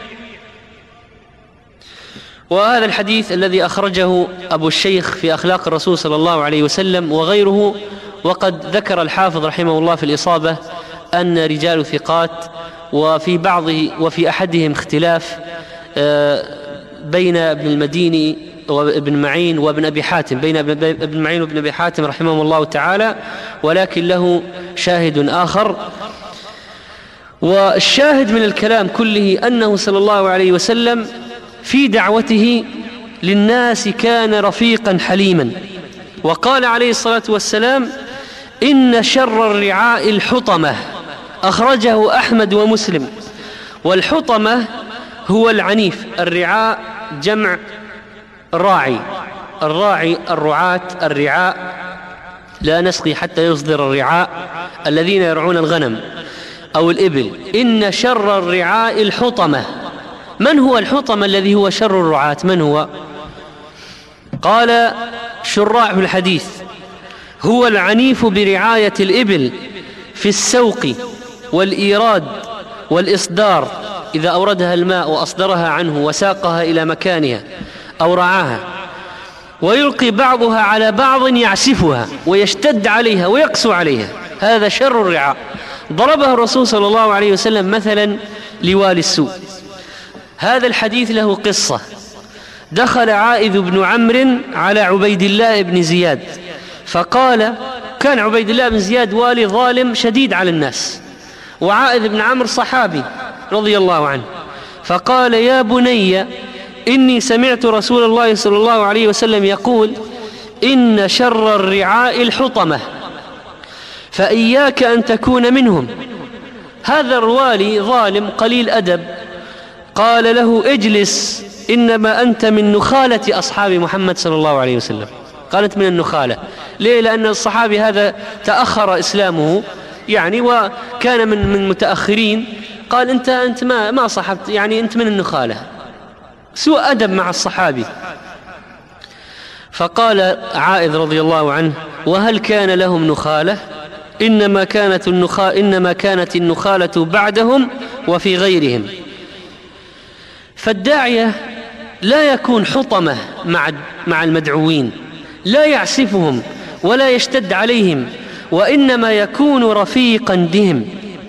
وهذا الحديث الذي أخرجه أبو الشيخ في أخلاق الرسول صلى الله عليه وسلم وغيره. وقد ذكر الحافظ رحمه الله في الإصابة أن رجال ثقات، وفي أحدهم اختلاف بين ابن المديني وابن معين وابن أبي حاتم، بين ابن معين وابن أبي حاتم رحمه الله تعالى، ولكن له شاهد آخر. والشاهد من الكلام كله أنه صلى الله عليه وسلم في دعوته للناس كان رفيقا حليما. وقال عليه الصلاة والسلام: إن شر الرعاء الحطمة، أخرجه أحمد ومسلم. والحطمة هو العنيف. الرعاء جمع راعي، الراعي الرعاة، الرعاء لا نسقي حتى يصدر الرعاء الذين يرعون الغنم أو الإبل. إن شر الرعاء الحطمة. من هو الحطمة الذي هو شر الرعاة؟ من هو؟ قال شراح الحديث: هو العنيف برعاية الإبل في السوق والإيراد والإصدار، إذا أوردها الماء وأصدرها عنه وساقها إلى مكانها أو رعاها، ويلقي بعضها على بعض يعسفها ويشتد عليها ويقسو عليها، هذا شر الرعاء. ضربه الرسول صلى الله عليه وسلم مثلا لوالي السوء. هذا الحديث له قصة. دخل عائذ بن عمرو على عبيد الله بن زياد فقال: كان عبيد الله بن زياد والي ظالم شديد على الناس، وعائذ بن عمرو صحابي رضي الله عنه، فقال: يا بني، إني سمعت رسول الله صلى الله عليه وسلم يقول: إن شر الرعاء الحطمة، فإياك أن تكون منهم. هذا الوالي ظالم قليل أدب، قال له: اجلس، إنما أنت من نخالة أصحاب محمد صلى الله عليه وسلم. قالت: من النخالة. ليه؟ لأن الصحابي هذا تأخر إسلامه يعني، وكان من متأخرين. قال: أنت ما صحبت، يعني أنت من النخالة. سوء أدب مع الصحابي. فقال عائذ رضي الله عنه: وهل كان لهم نخالة؟ إنما كانت النخالة بعدهم وفي غيرهم. فالداعية لا يكون حطمة مع المدعوين، لا يعسفهم ولا يشتد عليهم، وإنما يكون رفيقا بهم.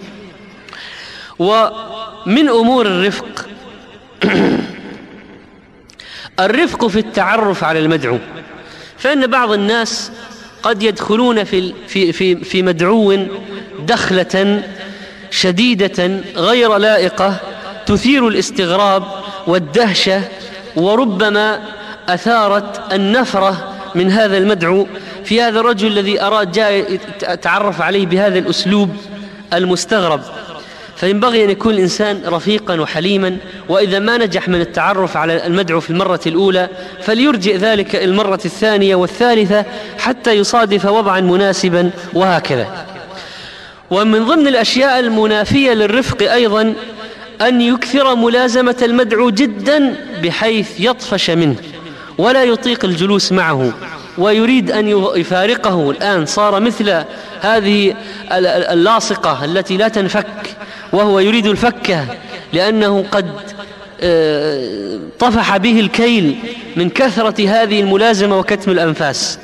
ومن أمور الرفق الرفق في التعرف على المدعو. فإن بعض الناس قد يدخلون في مدعو دخلة شديدة غير لائقة تثير الاستغراب والدهشة، وربما أثارت النفرة من هذا المدعو في هذا الرجل الذي أراد جاء يتعرف عليه بهذا الأسلوب المستغرب. فينبغي أن يكون الإنسان رفيقا وحليما، وإذا ما نجح من التعرف على المدعو في المرة الأولى فليرجئ ذلك المرة الثانية والثالثة حتى يصادف وضعا مناسبا، وهكذا. ومن ضمن الأشياء المنافية للرفق أيضا أن يكثر ملازمة المدعو جدا بحيث يطفش منه ولا يطيق الجلوس معه، ويريد أن يفارقه. الآن صار مثل هذه اللاصقة التي لا تنفك، وهو يريد الفكة لأنه قد طفح به الكيل من كثرة هذه الملازمة وكتم الأنفاس.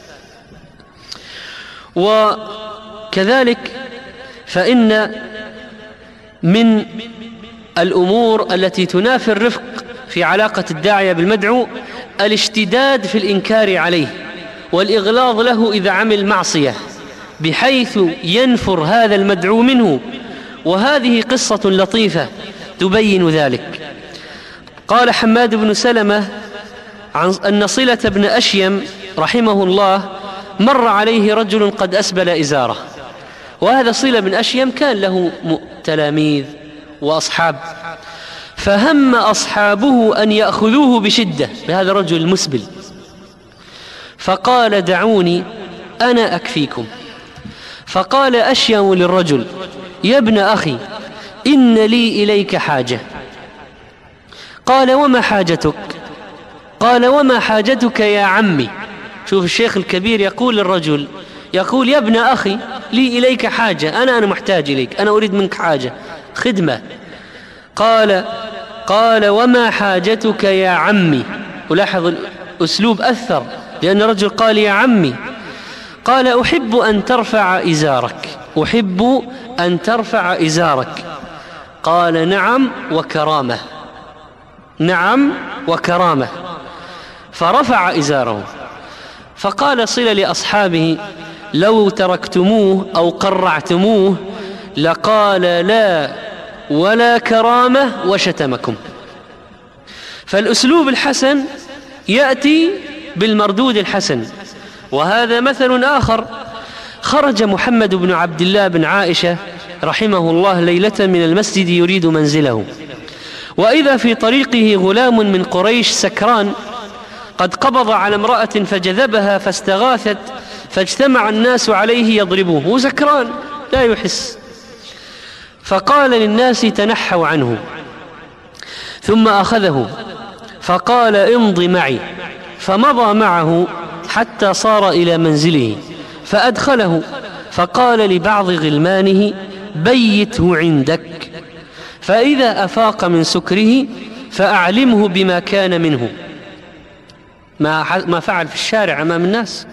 وكذلك فإن من الأمور التي تنافي الرفق في علاقة الداعية بالمدعو الاشتداد في الإنكار عليه والإغلاظ له إذا عمل معصية، بحيث ينفر هذا المدعو منه. وهذه قصة لطيفة تبين ذلك. قال حماد بن سلمة أن صلة بن أشيم رحمه الله مر عليه رجل قد أسبل إزاره، وهذا صلة بن أشيم كان له تلاميذ وأصحاب، فهم أصحابه أن يأخذوه بشدة بهذا الرجل المسبل، فقال: دعوني أنا أكفيكم. فقال أشيم للرجل: يا ابن أخي، إن لي إليك حاجة. قال: وما حاجتك؟ قال: وما حاجتك يا عمي؟ شوف الشيخ الكبير يقول للرجل، يقول: يا ابن أخي، لي إليك حاجة، أنا محتاج إليك، أنا أريد منك حاجة، خدمة. قال: وما حاجتك يا عمي؟ ولاحظ الأسلوب أثر، لأن الرجل قال: يا عمي. قال: أحب أن ترفع إزارك، أحب أن ترفع إزارك. قال: نعم وكرامة، نعم وكرامة. فرفع إزاره. فقال صلة لأصحابه: لو تركتموه أو قرعتموه لقال: لا ولا كرامة وشتمكم. فالأسلوب الحسن يأتي بالمردود الحسن. وهذا مثل آخر: خرج محمد بن عبد الله بن عائشة رحمه الله ليلة من المسجد يريد منزله، وإذا في طريقه غلام من قريش سكران قد قبض على امرأة فجذبها فاستغاثت، فاجتمع الناس عليه يضربوه، هو سكران لا يحس، فقال للناس تنحوا عنه، ثم أخذه فقال امض معي، فمضى معه حتى صار إلى منزله فأدخله، فقال لبعض غلمانه بيته عندك، فإذا أفاق من سكره فأعلمه بما كان منه، ما فعل في الشارع أمام الناس،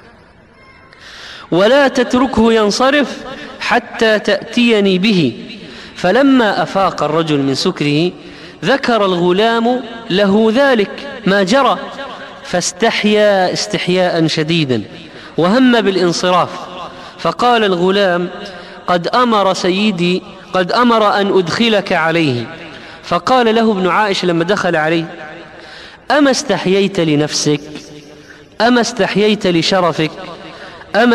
ولا تتركه ينصرف حتى تأتيني به. فلما أفاق الرجل من سكره ذكر الغلام له ذلك ما جرى، فاستحيا استحياء شديدا وهم بالانصراف، فقال الغلام قد أمر سيدي أن أدخلك عليه. فقال له ابن عائشة لما دخل عليه: أما استحييت لنفسك؟ أما استحييت لشرفك؟ أما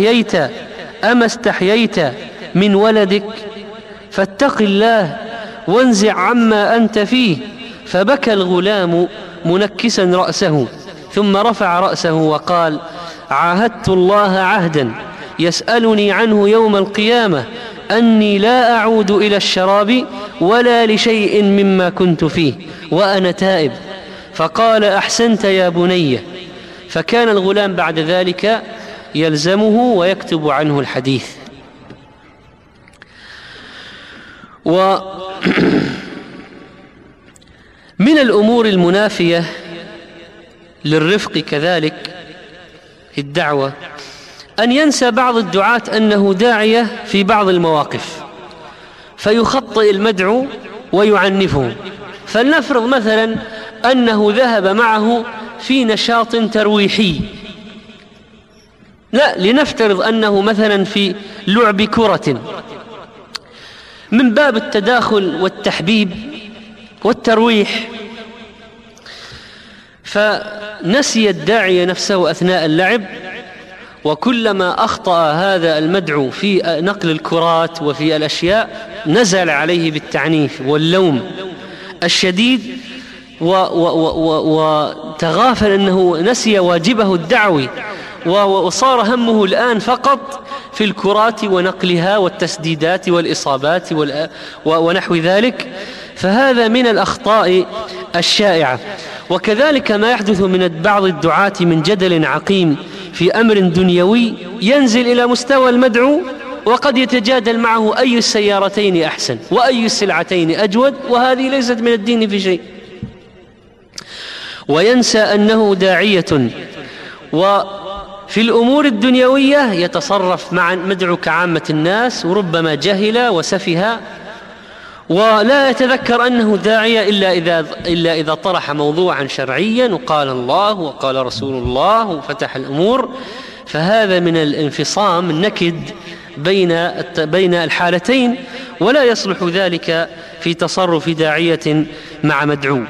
استحييت من ولدك؟ فاتق الله وانزع عما أنت فيه. فبكى الغلام منكسا رأسه، ثم رفع رأسه وقال: عاهدت الله عهدا يسألني عنه يوم القيامة أني لا أعود إلى الشراب ولا لشيء مما كنت فيه وأنا تائب. فقال: أحسنت يا بني. فكان الغلام بعد ذلك يلزمه ويكتب عنه الحديث. ومن الأمور المنافية للرفق كذلك في الدعوة أن ينسى بعض الدعاة أنه داعية في بعض المواقف فيخطئ المدعو ويعنفه. فلنفرض مثلا أنه ذهب معه في نشاط ترويحي، لا، لنفترض أنه مثلا في لعب كرة، من باب التداخل والتحبيب والترويح، فنسي الداعية نفسه أثناء اللعب، وكلما أخطأ هذا المدعو في نقل الكرات وفي الأشياء نزل عليه بالتعنيف واللوم الشديد، وتغافل أنه نسي واجبه الدعوي، وصار همه الآن فقط في الكرات ونقلها والتسديدات والإصابات ونحو ذلك. فهذا من الأخطاء الشائعة. وكذلك ما يحدث من بعض الدعاة من جدل عقيم في أمر دنيوي ينزل إلى مستوى المدعو، وقد يتجادل معه أي السيارتين أحسن وأي السلعتين أجود، وهذه ليست من الدين في شيء، وينسى أنه داعية. وفي الأمور الدنيوية يتصرف مع مدعو كعامة الناس، وربما جهل وسفه، ولا يتذكر أنه داعية إلا إذا طرح موضوعا شرعيا وقال الله وقال رسول الله وفتح الأمور. فهذا من الانفصام النكد بين الحالتين، ولا يصلح ذلك في تصرف داعية مع مدعو.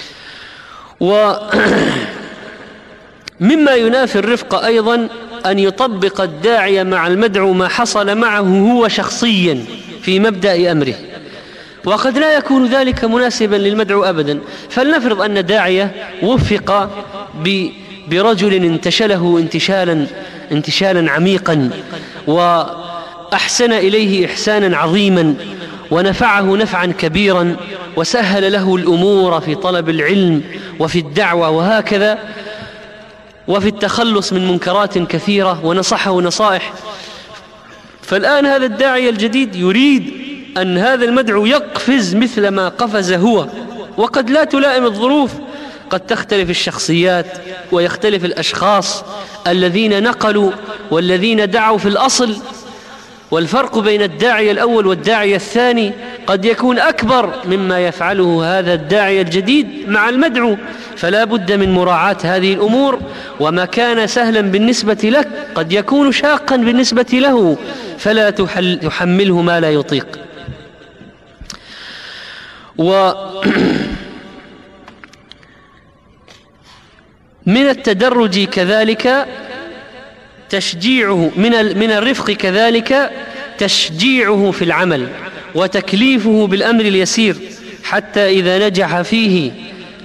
ومما ينافي الرفق أيضا أن يطبق الداعية مع المدعو ما حصل معه هو شخصيا في مبدأ أمره، وقد لا يكون ذلك مناسبا للمدعو أبدا. فلنفرض أن داعية وفق برجل انتشله انتشالا عميقا، وأحسن إليه إحسانا عظيما، ونفعه نفعا كبيرا، وسهل له الأمور في طلب العلم وفي الدعوة وهكذا، وفي التخلص من منكرات كثيرة، ونصحه نصائح. فالآن هذا الداعية الجديد يريد أن هذا المدعو يقفز مثل ما قفز هو، وقد لا تلائم الظروف، قد تختلف الشخصيات ويختلف الأشخاص الذين نقلوا والذين دعوا في الأصل، والفرق بين الداعية الأول والداعية الثاني قد يكون أكبر مما يفعله هذا الداعية الجديد مع المدعو. فلا بد من مراعاة هذه الأمور، وما كان سهلا بالنسبة لك قد يكون شاقا بالنسبة له، فلا تحمله ما لا يطيق. ومن التدرج كذلك تشجيعه، من الرفق كذلك تشجيعه في العمل وتكليفه بالأمر اليسير، حتى إذا نجح فيه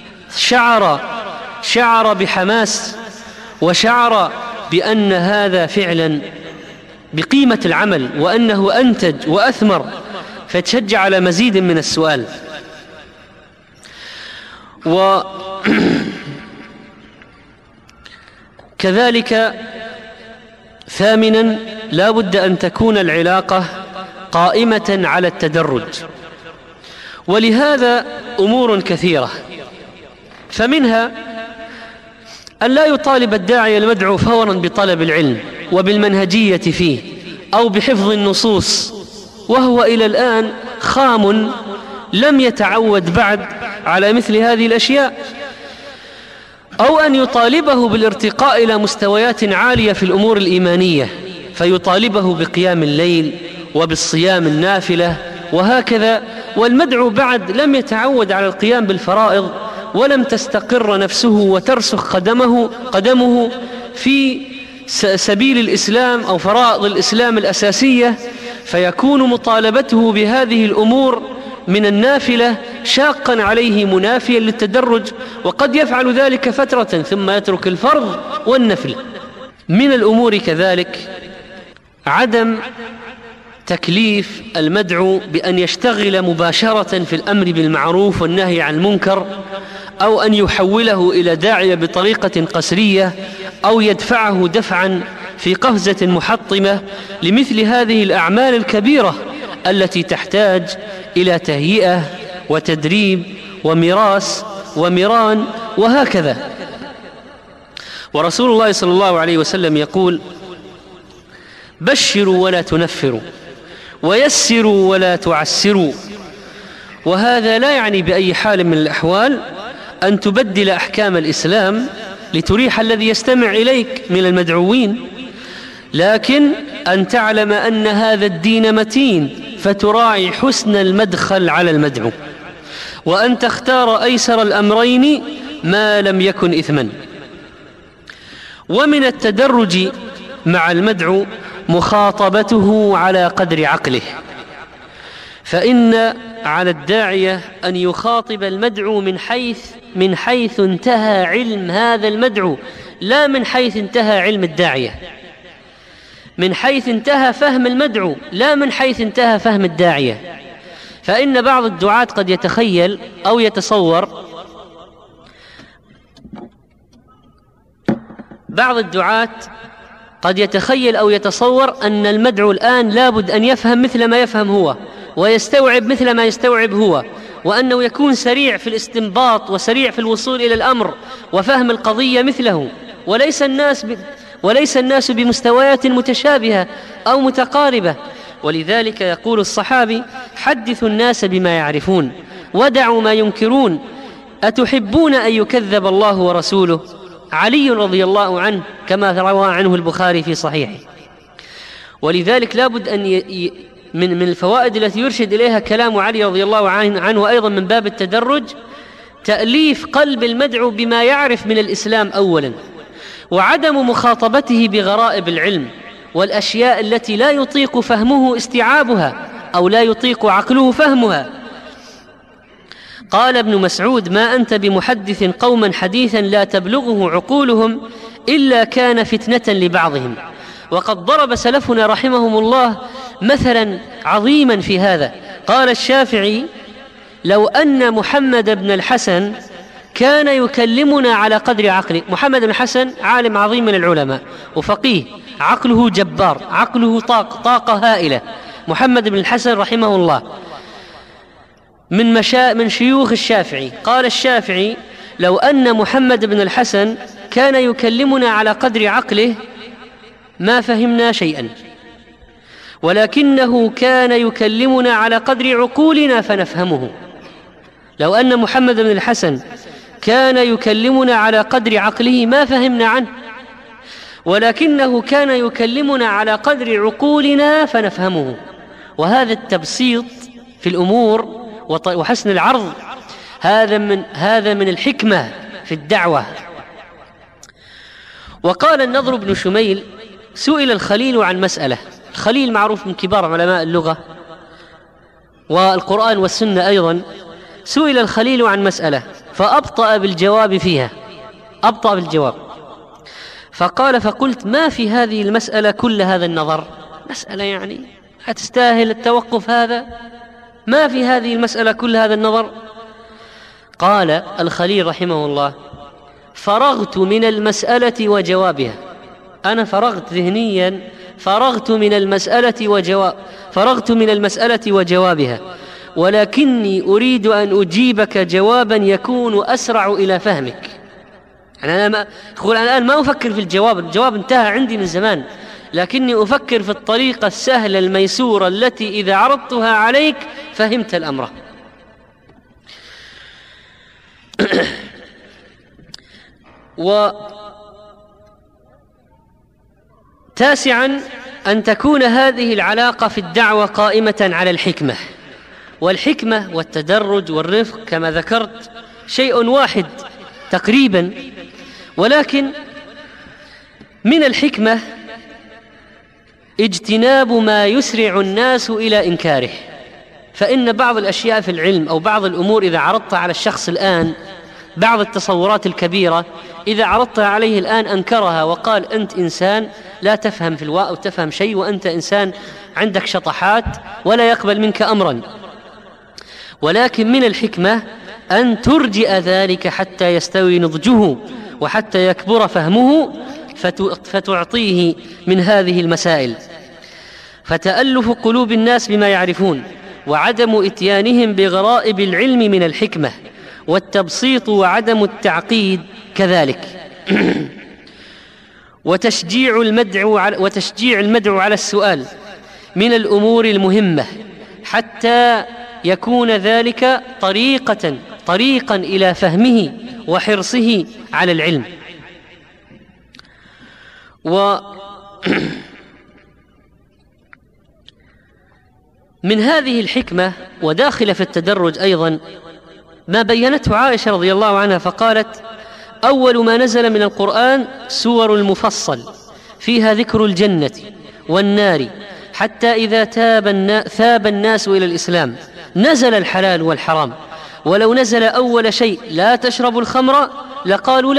شعر بحماس، وشعر بأن هذا فعلا بقيمة العمل وأنه أنتج وأثمر، فتشجع على مزيد من السؤال. وكذلك ثامنا لا بد أن تكون العلاقة قائمة على التدرج، ولهذا أمور كثيرة، فمنها أن لا يطالب الداعي المدعو فورا بطلب العلم وبالمنهجية فيه أو بحفظ النصوص وهو إلى الآن خام لم يتعود بعد على مثل هذه الأشياء، أو أن يطالبه بالارتقاء إلى مستويات عالية في الأمور الإيمانية، فيطالبه بقيام الليل وبالصيام النافلة وهكذا، والمدعو بعد لم يتعود على القيام بالفرائض، ولم تستقر نفسه وترسخ قدمه في سبيل الإسلام أو فرائض الإسلام الأساسية، فيكون مطالبته بهذه الأمور من النافلة شاقا عليه منافيا للتدرج، وقد يفعل ذلك فترة ثم يترك الفرض والنفل. من الأمور كذلك عدم تكليف المدعو بأن يشتغل مباشرة في الأمر بالمعروف والنهي عن المنكر، أو أن يحوله إلى داعية بطريقة قسرية، أو يدفعه دفعا في قفزة محطمة لمثل هذه الأعمال الكبيرة التي تحتاج إلى تهيئة وتدريب ومراس ومران وهكذا. ورسول الله صلى الله عليه وسلم يقول: بشروا ولا تنفروا، ويسروا ولا تعسروا. وهذا لا يعني بأي حال من الأحوال أن تبدل أحكام الإسلام لتريح الذي يستمع إليك من المدعوين، لكن أن تعلم أن هذا الدين متين، فتراعي حسن المدخل على المدعو، وأن تختار أيسر الأمرين ما لم يكن إثما. ومن التدرج مع المدعو مخاطبته على قدر عقله، فإن على الداعية أن يخاطب المدعو من حيث انتهى علم هذا المدعو، لا من حيث انتهى علم الداعية، من حيث انتهى فهم المدعو لا من حيث انتهى فهم الداعية. فإن بعض الدعاة قد يتخيل أو يتصور، أن المدعو الآن لابد أن يفهم مثل ما يفهم هو، ويستوعب مثل ما يستوعب هو، وأنه يكون سريع في الاستنباط وسريع في الوصول إلى الأمر وفهم القضية مثله، وليس الناس بمستويات متشابهة أو متقاربة. ولذلك يقول الصحابي: حدثوا الناس بما يعرفون ودعوا ما ينكرون، أتحبون أن يكذب الله ورسوله؟ علي رضي الله عنه كما روى عنه البخاري في صحيحه. ولذلك لابد أن من الفوائد التي يرشد إليها كلام علي رضي الله عنه أيضا من باب التدرج تأليف قلب المدعو بما يعرف من الإسلام أولا، وعدم مخاطبته بغرائب العلم والأشياء التي لا يطيق فهمه استيعابها أو لا يطيق عقله فهمها. قال ابن مسعود: ما أنت بمحدث قوما حديثا لا تبلغه عقولهم إلا كان فتنة لبعضهم. وقد ضرب سلفنا رحمهم الله مثلا عظيما في هذا. قال الشافعي: لو أن محمد بن الحسن كان يكلمنا على قدر عقله. محمد بن الحسن عالم عظيم من العلماء وفقيه، عقله جبار، عقله طاقة هائلة. محمد بن الحسن رحمه الله من شيوخ الشافعي. قال الشافعي: لو أن محمد بن الحسن كان يكلمنا على قدر عقله ما فهمنا شيئا، ولكنه كان يكلمنا على قدر عقولنا فنفهمه. لو أن محمد بن الحسن كان يكلمنا على قدر عقله ما فهمنا عنه، ولكنه كان يكلمنا على قدر عقولنا فنفهمه. وهذا التبسيط في الأمور وحسن العرض، هذا من الحكمة في الدعوة. وقال النضر بن شميل: سئل الخليل عن مسألة. الخليل معروف من كبار علماء اللغة والقرآن والسنة أيضا. سئل الخليل عن مسألة فأبطأ بالجواب فيها، أبطأ بالجواب، فقال: فقلت: ما في هذه المسألة كل هذا النظر؟ مسألة يعني هتستاهل التوقف هذا؟ ما في هذه المسألة كل هذا النظر؟ قال الخليل رحمه الله: فرغت من المسألة وجوابها. أنا فرغت ذهنيا، فرغت من المسألة وجوابها، ولكني أريد أن أجيبك جوابا يكون أسرع إلى فهمك. أنا الآن ما أفكر في الجواب انتهى عندي من زمان، لكني أفكر في الطريقة السهلة الميسورة التي إذا عرضتها عليك فهمت الأمر. وتاسعا أن تكون هذه العلاقة في الدعوة قائمة على الحكمة، والحكمة والتدرج والرفق كما ذكرت شيء واحد تقريبا، ولكن من الحكمة اجتناب ما يسرع الناس إلى إنكاره. فإن بعض الأشياء في العلم أو بعض الأمور إذا عرضتها على الشخص الآن، بعض التصورات الكبيرة إذا عرضتها عليه الآن أنكرها وقال: أنت إنسان لا تفهم في الواء أو تفهم شيء، وأنت إنسان عندك شطحات ولا يقبل منك أمرا. ولكن من الحكمة أن ترجئ ذلك حتى يستوي نضجه وحتى يكبر فهمه، فتعطيه من هذه المسائل. فتألف قلوب الناس بما يعرفون، وعدم إتيانهم بغرائب العلم من الحكمة، والتبسيط وعدم التعقيد كذلك. وتشجيع المدعو على السؤال من الأمور المهمة، حتى يكون ذلك طريقا إلى فهمه وحرصه على العلم. من هذه الحكمة وداخل في التدرج أيضا ما بينته عائشة رضي الله عنها، فقالت: أول ما نزل من القرآن سور المفصل فيها ذكر الجنة والنار، حتى إذا ثاب الناس إلى الإسلام نزل الحلال والحرام. ولو نزل أول شيء لا تشربوا الخمر لقالوا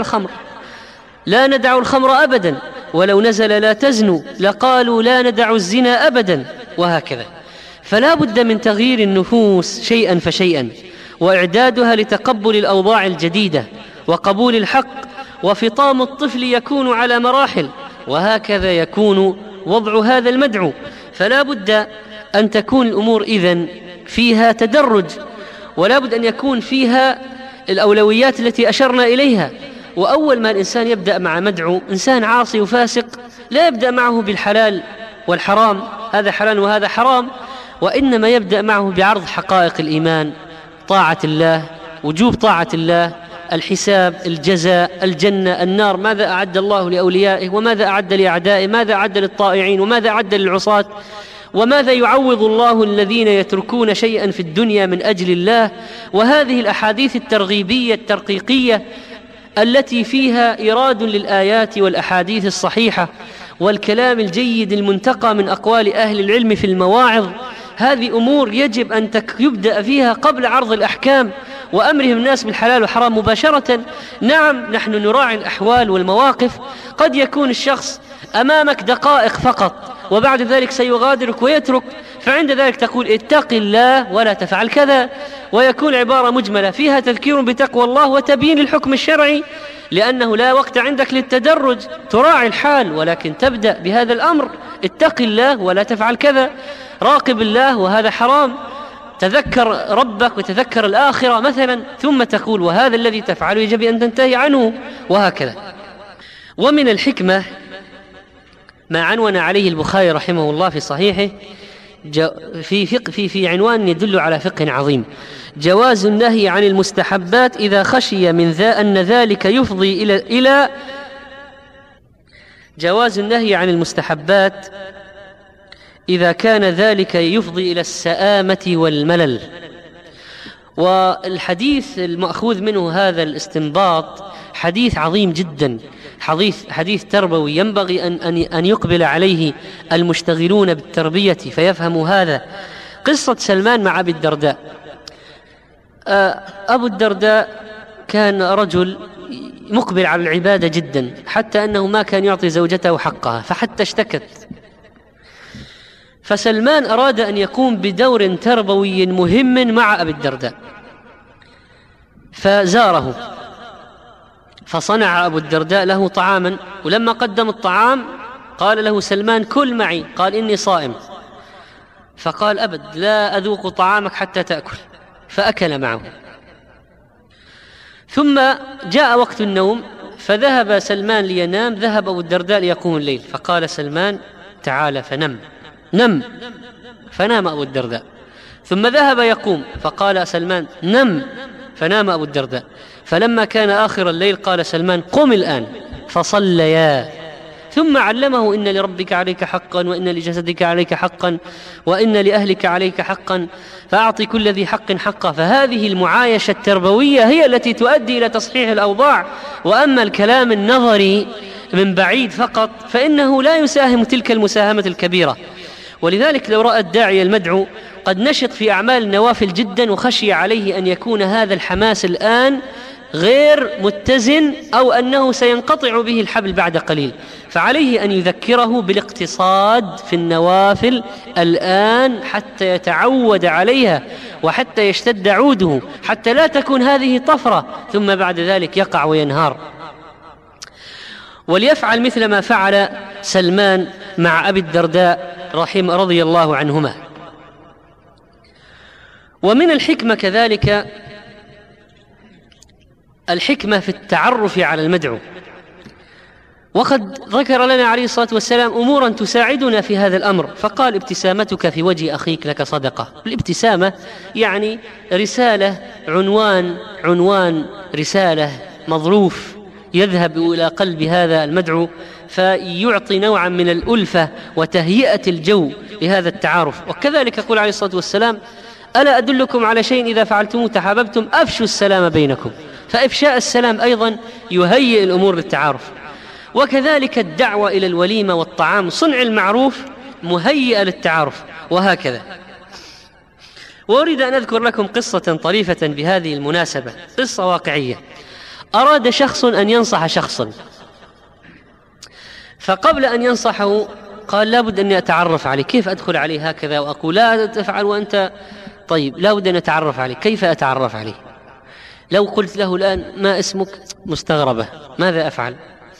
لا ندع الخمر أبدا، ولو نزل لا تزنوا لقالوا لا ندع الزنا أبدا، وهكذا. فلا بد من تغيير النفوس شيئا فشيئا، وإعدادها لتقبل الأوضاع الجديدة وقبول الحق. وفطام الطفل يكون على مراحل، وهكذا يكون وضع هذا المدعو. فلا بد أن تكون الأمور إذن فيها تدرج، ولا بد أن يكون فيها الأولويات التي أشرنا إليها. وأول ما الإنسان يبدأ مع مدعو إنسان عاصي وفاسق لا يبدأ معه بالحلال والحرام، هذا حلال وهذا حرام، وإنما يبدأ معه بعرض حقائق الإيمان، طاعة الله، وجوب طاعة الله، الحساب، الجزاء، الجنة، النار، ماذا أعد الله لأوليائه وماذا أعد لأعدائه، ماذا أعد للطائعين وماذا أعد للعصاة، وماذا يعوض الله الذين يتركون شيئا في الدنيا من أجل الله. وهذه الأحاديث الترغيبية الترقيقية التي فيها إيراد للآيات والأحاديث الصحيحة والكلام الجيد المنتقى من أقوال أهل العلم في المواعظ، هذه أمور يجب أن يبدأ فيها قبل عرض الأحكام وأمرهم الناس بالحلال والحرام مباشرة. نعم، نحن نراعي الأحوال والمواقف، قد يكون الشخص أمامك دقائق فقط وبعد ذلك سيغادرك ويترك، فعند ذلك تقول: اتق الله ولا تفعل كذا، ويكون عبارة مجملة فيها تذكير بتقوى الله وتبيين الحكم الشرعي، لأنه لا وقت عندك للتدرج، تراعي الحال ولكن تبدأ بهذا الأمر: اتق الله ولا تفعل كذا، راقب الله وهذا حرام، تذكر ربك وتذكر الآخرة مثلا، ثم تقول: وهذا الذي تفعله يجب أن تنتهي عنه، وهكذا. ومن الحكمة ما عنون عليه البخاري رحمه الله في صحيحه في عنوان يدل على فقه عظيم: جواز النهي عن المستحبات إذا خشي من أن ذلك يفضي إلى جواز النهي عن المستحبات إذا كان ذلك يفضي إلى السآمة والملل. والحديث المأخوذ منه هذا الاستنباط حديث عظيم جدا، حديث تربوي ينبغي أن يقبل عليه المشتغلون بالتربية فيفهموا هذا. قصة سلمان مع أبي الدرداء. أبو الدرداء كان رجل مقبل على العبادة جدا، حتى أنه ما كان يعطي زوجته حقها، فحتى اشتكت. فسلمان أراد أن يقوم بدور تربوي مهم مع أبي الدرداء، فزاره، فصنع أبو الدرداء له طعاما، ولما قدم الطعام قال له سلمان: كل معي. قال: إني صائم. فقال: أبد، لا أذوق طعامك حتى تأكل. فأكل معه. ثم جاء وقت النوم، فذهب سلمان لينام، ذهب أبو الدرداء ليقوم الليل، فقال سلمان: تعال فنم. نم، فنام أبو الدرداء. ثم ذهب يقوم، فقال سلمان: نم، فنام أبو الدرداء. فلما كان آخر الليل قال سلمان: قم الآن. فصليا. ثم علمه: إن لربك عليك حقا، وإن لجسدك عليك حقا، وإن لأهلك عليك حقا، فأعطي كل ذي حق حقه. فهذه المعايشة التربوية هي التي تؤدي إلى تصحيح الأوضاع. وأما الكلام النظري من بعيد فقط فإنه لا يساهم تلك المساهمة الكبيرة. ولذلك لو رأى الداعية المدعو قد نشط في أعمال النوافل جدا، وخشي عليه أن يكون هذا الحماس الآن غير متزن، أو أنه سينقطع به الحبل بعد قليل، فعليه أن يذكره بالاقتصاد في النوافل الآن حتى يتعود عليها، وحتى يشتد عوده، حتى لا تكون هذه طفرة ثم بعد ذلك يقع وينهار. وليفعل مثل ما فعل سلمان مع أبي الدرداء رضي الله عنهما. ومن الحكمة كذلك الحكمة في التعرف على المدعو، وقد ذكر لنا عليه الصلاة والسلام أمورا تساعدنا في هذا الأمر، فقال: ابتسامتك في وجه أخيك لك صدقة. الابتسامة يعني رسالة، عنوان رسالة مظروف يذهب إلى قلب هذا المدعو، فيعطي نوعا من الألفة وتهيئة الجو لهذا التعارف. وكذلك يقول عليه الصلاة والسلام: ألا أدلكم على شيء إذا فعلتموه تحاببتم؟ أفشوا السلام بينكم. فإفشاء السلام أيضا يهيئ الأمور للتعارف. وكذلك الدعوة إلى الوليمة والطعام، صنع المعروف مهيئة للتعارف، وهكذا. وأريد أن أذكر لكم قصة طريفة بهذه المناسبة، قصة واقعية. أراد شخص أن ينصح شخصا، فقبل أن ينصحه قال: لابد أني أتعرف عليه. كيف أدخل عليه هكذا وأقول لا تفعل وأنت طيب؟ لابد أن أتعرف عليه. كيف أتعرف عليه؟ لو قلت له الآن: ما اسمك؟ مستغربة، ماذا أفعل؟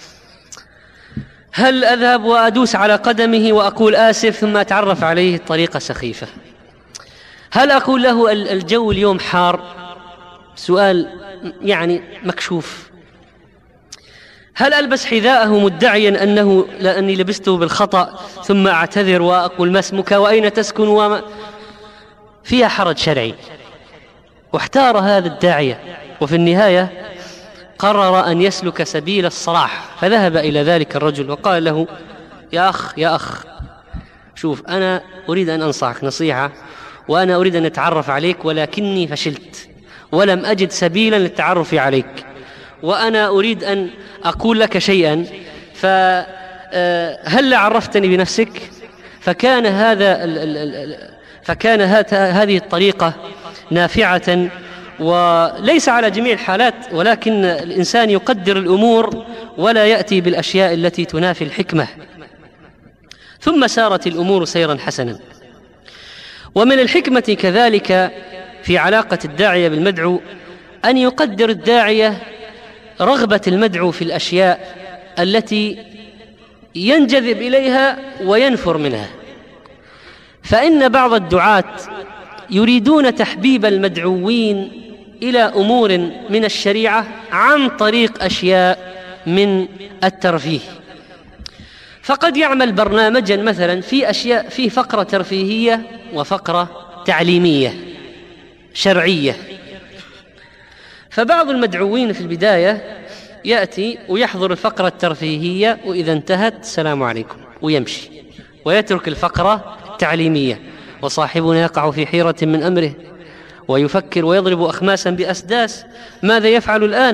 هل أذهب وأدوس على قدمه وأقول آسف ثم أتعرف عليه؟ طريقة سخيفة. هل أقول له الجو اليوم حار؟ سؤال يعني مكشوف. هل ألبس حذاءه مدعيا أني لبسته بالخطأ ثم أعتذر وأقول: ما اسمك وأين تسكن؟ فيها حرج شرعي. واحتار هذا الداعية، وفي النهاية قرر أن يسلك سبيل الصراح، فذهب إلى ذلك الرجل وقال له: يا أخ، شوف، أنا أريد أن أنصحك نصيحة، وأنا أريد أن أتعرف عليك، ولكني فشلت ولم أجد سبيلا للتعرف عليك، وأنا أريد أن أقول لك شيئا، فهل عرفتني بنفسك؟ فكان هذه الطريقة نافعة، وليس على جميع الحالات، ولكن الإنسان يقدر الأمور ولا يأتي بالأشياء التي تنافي الحكمة. ثم سارت الأمور سيرا حسنا. ومن الحكمة كذلك في علاقة الداعية بالمدعو أن يقدر الداعية رغبة المدعو في الأشياء التي ينجذب إليها وينفر منها. فإن بعض الدعاة يريدون تحبيب المدعوين إلى أمور من الشريعة عن طريق أشياء من الترفيه، فقد يعمل برنامجا مثلا في فقرة ترفيهية وفقرة تعليمية شرعية. فبعض المدعوين في البداية يأتي ويحضر الفقرة الترفيهية، وإذا انتهت السلام عليكم ويمشي، ويترك الفقرة التعليمية، وصاحبنا يقع في حيرة من أمره، ويفكر ويضرب أخماسا بأسداس، ماذا يفعل الآن؟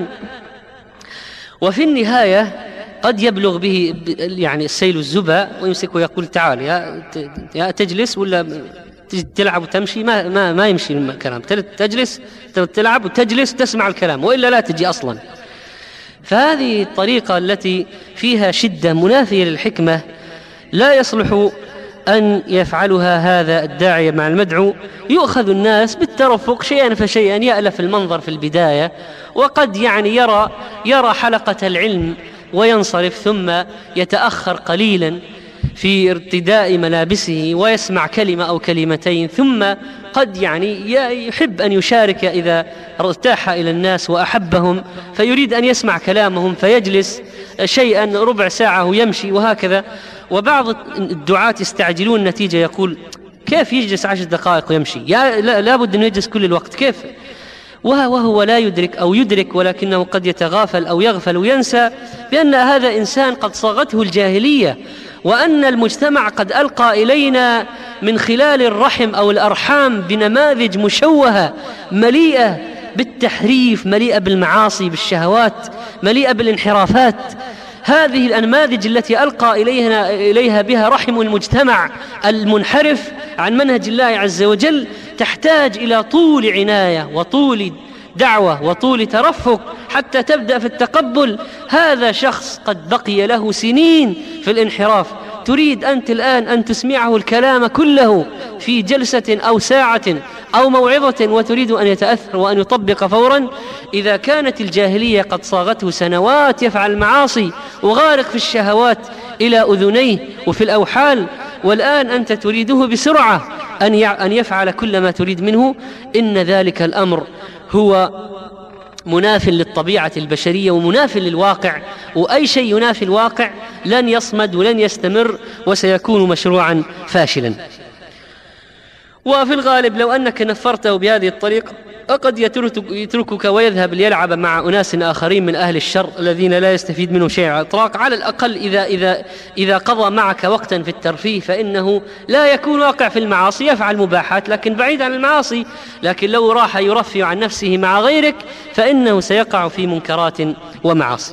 وفي النهاية قد يبلغ به يعني السيل الزبا ويمسك ويقول تعال يا تجلس ولا تلعب وتمشي. ما يمشي الكلام، تجلس تلعب وتجلس تسمع الكلام، وإلا لا تجي أصلا. فهذه الطريقة التي فيها شدة منافية للحكمة لا يصلح أن يفعلها هذا الداعية مع المدعو. يؤخذ الناس بالترفق شيئا فشيئا، يألف المنظر في البداية، وقد يعني يرى حلقة العلم وينصرف، ثم يتأخر قليلا في ارتداء ملابسه ويسمع كلمة أو كلمتين، ثم قد يعني يحب أن يشارك إذا ارتاح إلى الناس وأحبهم، فيريد أن يسمع كلامهم فيجلس شيئا ربع ساعة ويمشي، وهكذا. وبعض الدعاة يستعجلون النتيجة، يقول كيف يجلس 10 دقائق ويمشي؟ لا بد أن يجلس كل الوقت، كيف؟ وهو لا يدرك أو يدرك ولكنه قد يتغافل أو يغفل وينسى بأن هذا إنسان قد صاغته الجاهلية، وأن المجتمع قد ألقى إلينا من خلال الرحم أو الأرحام بنماذج مشوهة مليئة بالتحريف، مليئة بالمعاصي، بالشهوات، مليئة بالانحرافات. هذه النماذج التي ألقى إليها بها رحم المجتمع المنحرف عن منهج الله عز وجل تحتاج إلى طول عناية وطول دعوة وطول ترفق حتى تبدأ في التقبل. هذا شخص قد بقي له سنين في الانحراف، تريد أنت الآن أن تسمعه الكلام كله في جلسة أو ساعة أو موعظة، وتريد أن يتأثر وأن يطبق فورا. إذا كانت الجاهلية قد صاغته سنوات يفعل المعاصي وغارق في الشهوات إلى أذنيه وفي الأوحال، والآن أنت تريده بسرعة أن يفعل كل ما تريد منه، إن ذلك الأمر هو مناف للطبيعة البشرية ومناف للواقع، وأي شيء ينافي الواقع لن يصمد ولن يستمر وسيكون مشروعا فاشلا. وفي الغالب لو أنك نفرته بهذه الطريقة قد يتركك ويذهب ليلعب مع أناس آخرين من أهل الشر الذين لا يستفيد منهم شيء على الإطلاق. على الأقل إذا قضى معك وقتا في الترفيه فإنه لا يكون واقع في المعاصي، يفعل مباحات لكن بعيد عن المعاصي. لكن لو راح يرفه عن نفسه مع غيرك فإنه سيقع في منكرات ومعاصي.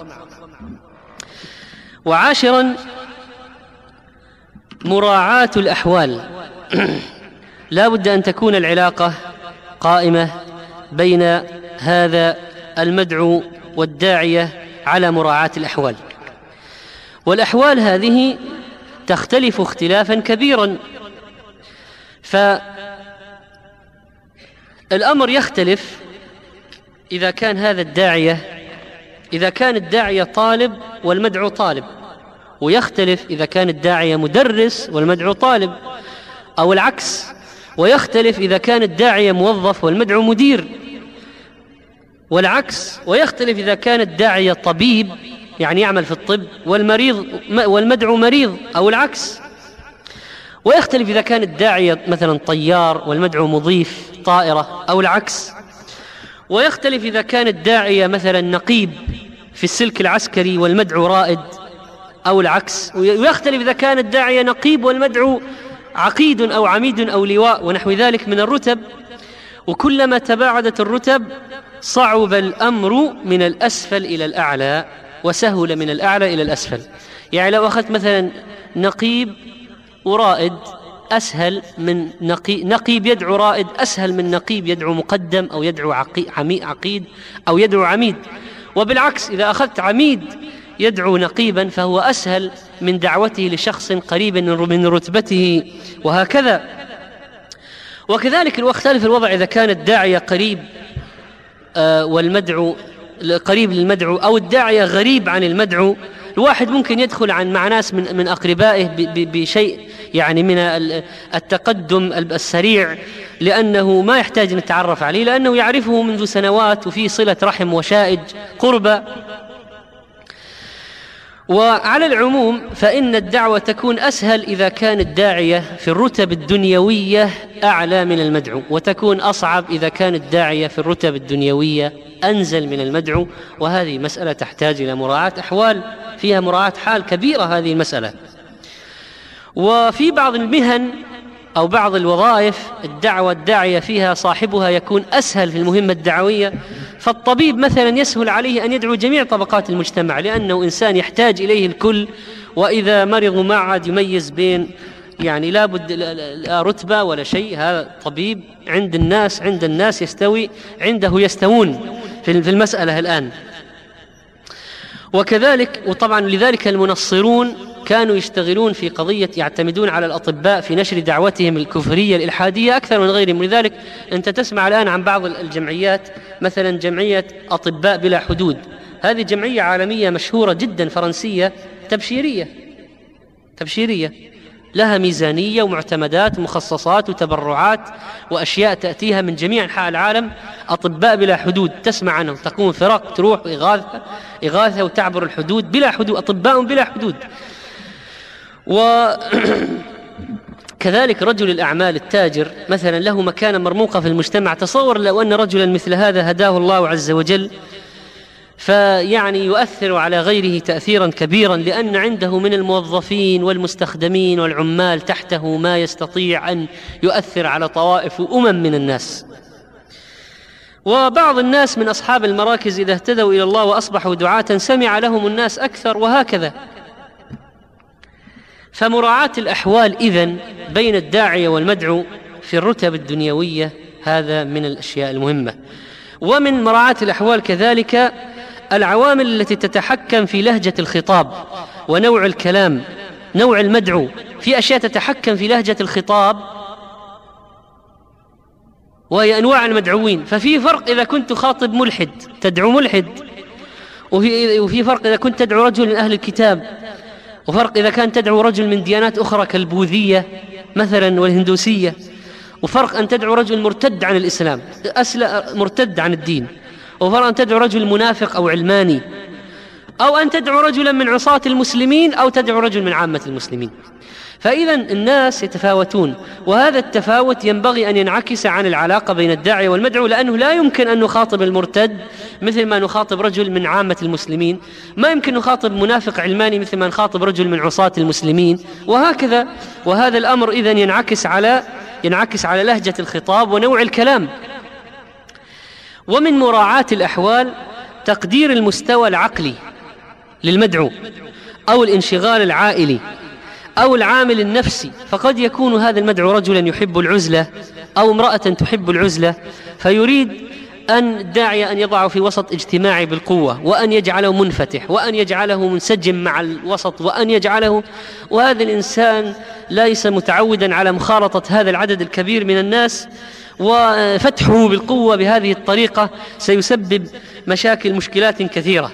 وعاشرا، مراعاة الأحوال. لا بد أن تكون العلاقة قائمة بين هذا المدعو والداعية على مراعاة الأحوال، والأحوال هذه تختلف اختلافا كبيرا. فالأمر يختلف إذا كان هذا إذا كان الداعية طالب والمدعو طالب، ويختلف إذا كان الداعية مدرس والمدعو طالب، أو العكس، ويختلف إذا كان الداعية موظف والمدعو مدير، والعكس، ويختلف إذا كان الداعية طبيب يعني يعمل في الطب والمدعو مريض، أو العكس، ويختلف إذا كان الداعية مثلا طيار والمدعو مضيف طائرة، أو العكس، ويختلف إذا كان الداعية مثلا نقيب في السلك العسكري والمدعو رائد، أو العكس، ويختلف إذا كان الداعية نقيب والمدعو عقيد أو عميد أو لواء ونحو ذلك من الرتب. وكلما تباعدت الرتب صعب الأمر من الأسفل إلى الأعلى وسهل من الأعلى إلى الأسفل. يعني لو أخذت مثلا نقيب ورائد أسهل من نقيب يدعو رائد أسهل من نقيب يدعو مقدم أو يدعو عقيد أو يدعو عميد. وبالعكس إذا أخذت عميد يدعو نقيبا فهو أسهل من دعوته لشخص قريب من رتبته، وهكذا. وكذلك واختلف الوضع إذا كان الداعية قريب والمدعو قريب للمدعو، أو الداعية غريب عن المدعو. الواحد ممكن يدخل مع ناس من أقربائه بشيء يعني من التقدم السريع، لأنه ما يحتاج أن يتعرف عليه، لأنه يعرفه منذ سنوات وفي صلة رحم وشائج قربة. وعلى العموم فإن الدعوة تكون أسهل إذا كان الداعية في الرتب الدنيوية أعلى من المدعو، وتكون أصعب إذا كان الداعية في الرتب الدنيوية أنزل من المدعو. وهذه مسألة تحتاج إلى مراعاة أحوال، فيها مراعاة حال كبيرة هذه المسألة. وفي بعض المهن أو بعض الوظائف الدعوة الداعية فيها صاحبها يكون أسهل في المهمة الدعوية، فالطبيب مثلا يسهل عليه أن يدعو جميع طبقات المجتمع لأنه إنسان يحتاج إليه الكل، وإذا مرضوا ما عاد يميز بين يعني لابد لا رتبة ولا شيء، هذا طبيب عند الناس يستوي، عنده يستوون في المسألة الآن. وكذلك وطبعا لذلك المنصرون كانوا يشتغلون في قضية يعتمدون على الأطباء في نشر دعوتهم الكفرية الإلحادية أكثر من غيرهم. لذلك أنت تسمع الآن عن بعض الجمعيات، مثلا جمعية أطباء بلا حدود، هذه جمعية عالمية مشهورة جدا فرنسية، تبشيرية لها ميزانية ومعتمدات ومخصصات وتبرعات وأشياء تأتيها من جميع أنحاء العالم. أطباء بلا حدود تسمع عنهم، تقوم فرق تروح إغاثة وتعبر الحدود بلا حدود، أطباء بلا حدود. وكذلك رجل الأعمال التاجر مثلا له مكانة مرموقة في المجتمع. تصور لو أن رجلا مثل هذا هداه الله عز وجل، فيعني يؤثر على غيره تأثيرا كبيرا، لأن عنده من الموظفين والمستخدمين والعمال تحته ما يستطيع أن يؤثر على طوائف وأمم من الناس. وبعض الناس من أصحاب المراكز إذا اهتدوا إلى الله وأصبحوا دعاة سمع لهم الناس أكثر، وهكذا. فمراعاة الأحوال إذن بين الداعية والمدعو في الرتب الدنيوية هذا من الأشياء المهمة. ومن مراعاة الأحوال كذلك العوامل التي تتحكم في لهجة الخطاب ونوع الكلام، نوع المدعو. في أشياء تتحكم في لهجة الخطاب وهي أنواع المدعوين. ففي فرق إذا كنت خاطب ملحد تدعو ملحد، وفي فرق إذا كنت تدعو رجل من أهل الكتاب، وفرق إذا كان تدعو رجل من ديانات أخرى كالبوذية مثلا والهندوسية، وفرق أن تدعو رجل مرتد عن الإسلام مرتد عن الدين، وفرق أن تدعو رجل منافق أو علماني، أو أن تدعو رجلا من عصاة المسلمين أو تدعو رجل من عامة المسلمين. فإذا الناس يتفاوتون، وهذا التفاوت ينبغي أن ينعكس عن العلاقة بين الداعية والمدعو، لأنه لا يمكن أن نخاطب المرتد مثل ما نخاطب رجل من عامة المسلمين، ما يمكن نخاطب منافق علماني مثل ما نخاطب رجل من عصاة المسلمين، وهكذا. وهذا الأمر إذن ينعكس على لهجة الخطاب ونوع الكلام. ومن مراعاة الأحوال تقدير المستوى العقلي للمدعو أو الانشغال العائلي أو العامل النفسي. فقد يكون هذا المدعو رجلا يحب العزلة أو امرأة تحب العزلة، فيريد أن الداعية أن يضعه في وسط اجتماعي بالقوة، وأن يجعله منفتح، وأن يجعله منسجم مع الوسط، وهذا الإنسان ليس متعودا على مخالطة هذا العدد الكبير من الناس، وفتحه بالقوة بهذه الطريقة سيسبب مشكلات كثيرة.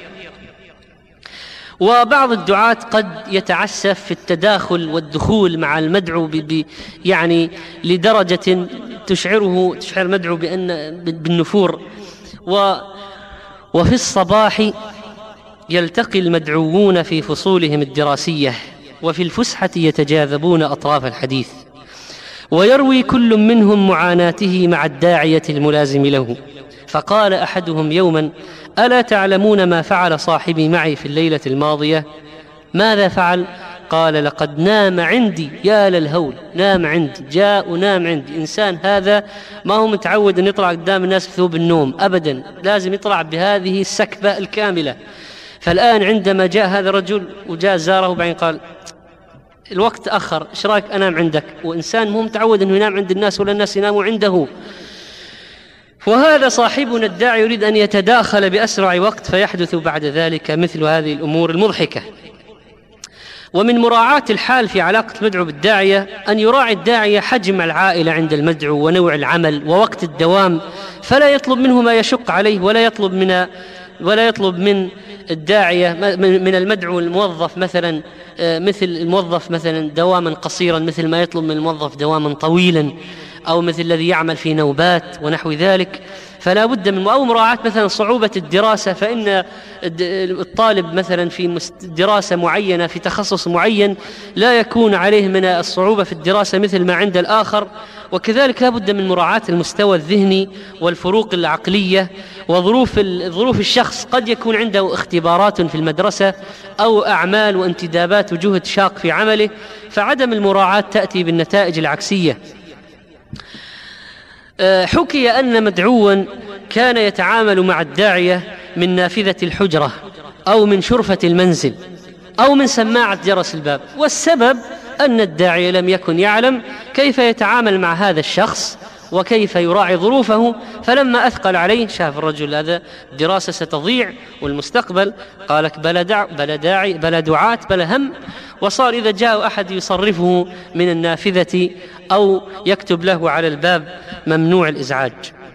وبعض الدعاة قد يتعسف في التداخل والدخول مع المدعو يعني لدرجة تشعر المدعو بالنفور. وفي الصباح يلتقي المدعوون في فصولهم الدراسية، وفي الفسحة يتجاذبون أطراف الحديث، ويروي كل منهم معاناته مع الداعية الملازم له. فقال أحدهم يوما: ألا تعلمون ما فعل صاحبي معي في الليلة الماضية؟ ماذا فعل؟ قال: لقد نام عندي. يا للهول، نام عندي، جاء ونام عندي. إنسان هذا ما هو متعود أن يطلع قدام الناس في ثوب النوم أبدا، لازم يطلع بهذه السكبة الكاملة. فالآن عندما جاء هذا الرجل وجاء زاره وبعدين قال: الوقت تأخر، إيش رأيك أنام عندك؟ وإنسان مو متعود أنه ينام عند الناس ولا الناس يناموا عنده. وهذا صاحبنا الداعي يريد أن يتداخل بأسرع وقت، فيحدث بعد ذلك مثل هذه الأمور المضحكة. ومن مراعاة الحال في علاقة المدعو بالداعية أن يراعي الداعية حجم العائلة عند المدعو ونوع العمل ووقت الدوام، فلا يطلب منه ما يشق عليه، ولا يطلب من الداعية من المدعو الموظف مثلا مثل الموظف مثلا دواما قصيرا مثل ما يطلب من الموظف دواما طويلا، أو مثل الذي يعمل في نوبات ونحو ذلك. فلا بد من مراعاة مثلا صعوبة الدراسة، فإن الطالب مثلا في دراسة معينة في تخصص معين لا يكون عليه من الصعوبة في الدراسة مثل ما عند الآخر. وكذلك لا بد من مراعاة المستوى الذهني والفروق العقلية وظروف الشخص. قد يكون عنده اختبارات في المدرسة أو أعمال وانتدابات وجهد شاق في عمله، فعدم المراعاة تأتي بالنتائج العكسية. حكي أن مدعوا كان يتعامل مع الداعية من نافذة الحجرة أو من شرفة المنزل أو من سماعة جرس الباب، والسبب أن الداعية لم يكن يعلم كيف يتعامل مع هذا الشخص وكيف يراعي ظروفه، فلما أثقل عليه شاف الرجل هذا دراسة ستضيع والمستقبل، قالك بلا داعي بلا دعاة بلا هم، وصار إذا جاء أحد يصرفه من النافذة أو يكتب له على الباب ممنوع الإزعاج.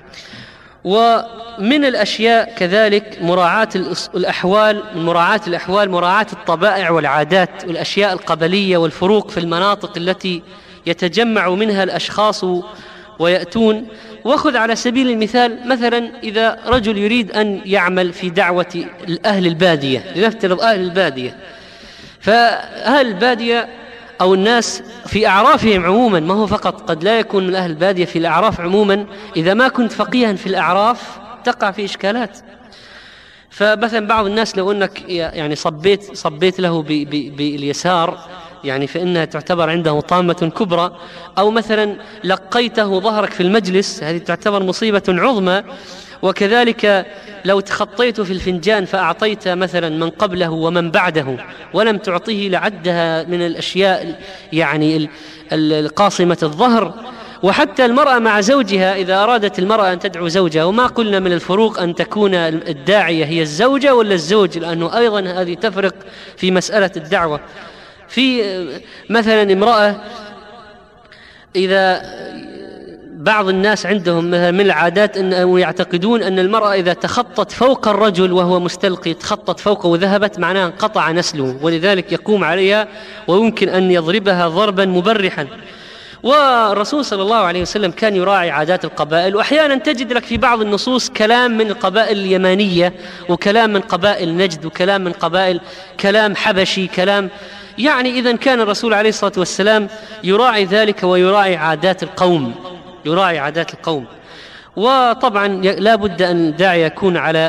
ومن الأشياء كذلك مراعاة الأحوال، من مراعاة الأحوال مراعاة الطبائع والعادات والأشياء القبلية والفروق في المناطق التي يتجمع منها الأشخاص ويأتون. وخذ على سبيل المثال مثلا إذا رجل يريد أن يعمل في دعوة أهل البادية، لنفترض أهل البادية، فأهل البادية أو الناس في أعرافهم عموما، ما هو فقط قد لا يكون من أهل البادية، في الأعراف عموما إذا ما كنت فقيها في الأعراف تقع في إشكالات. فمثلا بعض الناس لو أنك يعني صبيت له باليسار يعني فإنها تعتبر عنده طامة كبرى، أو مثلا لقيته ظهرك في المجلس هذه تعتبر مصيبة عظمى. وكذلك لو تخطيت في الفنجان فأعطيت مثلا من قبله ومن بعده ولم تعطيه لعدها من الأشياء يعني القاصمة الظهر. وحتى المرأة مع زوجها إذا أرادت المرأة أن تدعو زوجها، وما قلنا من الفروق أن تكون الداعية هي الزوجة ولا الزوج، لأنه أيضا هذه تفرق في مسألة الدعوة. في مثلا امرأة إذا بعض الناس عندهم من العادات أنهم يعتقدون أن المرأة إذا تخطت فوق الرجل وهو مستلقي تخطت فوقه وذهبت معناها انقطع نسله، ولذلك يقوم عليها ويمكن أن يضربها ضربا مبرحا. والرسول صلى الله عليه وسلم كان يراعي عادات القبائل، وأحيانا تجد لك في بعض النصوص كلام من القبائل اليمانية وكلام من قبائل نجد وكلام من قبائل كلام حبشي كلام، يعني إذا كان الرسول عليه الصلاة والسلام يراعي ذلك ويراعي عادات القوم، يراعي عادات القوم. وطبعا لا بد أن الداعي يكون على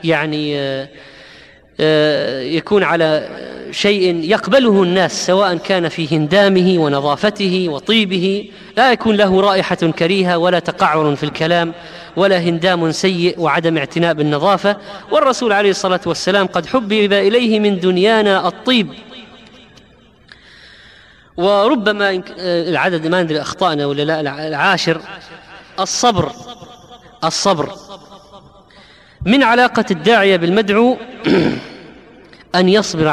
يكون على شيء يقبله الناس، سواء كان في هندامه ونظافته وطيبه، لا يكون له رائحة كريهة ولا تقعر في الكلام ولا هندام سيء وعدم اعتناء بالنظافة. والرسول عليه الصلاة والسلام قد حبب إليه من دنيانا الطيب. وربما العدد ما ندري أخطأنا ولا لا، العاشر الصبر. من علاقة الداعية بالمدعو أن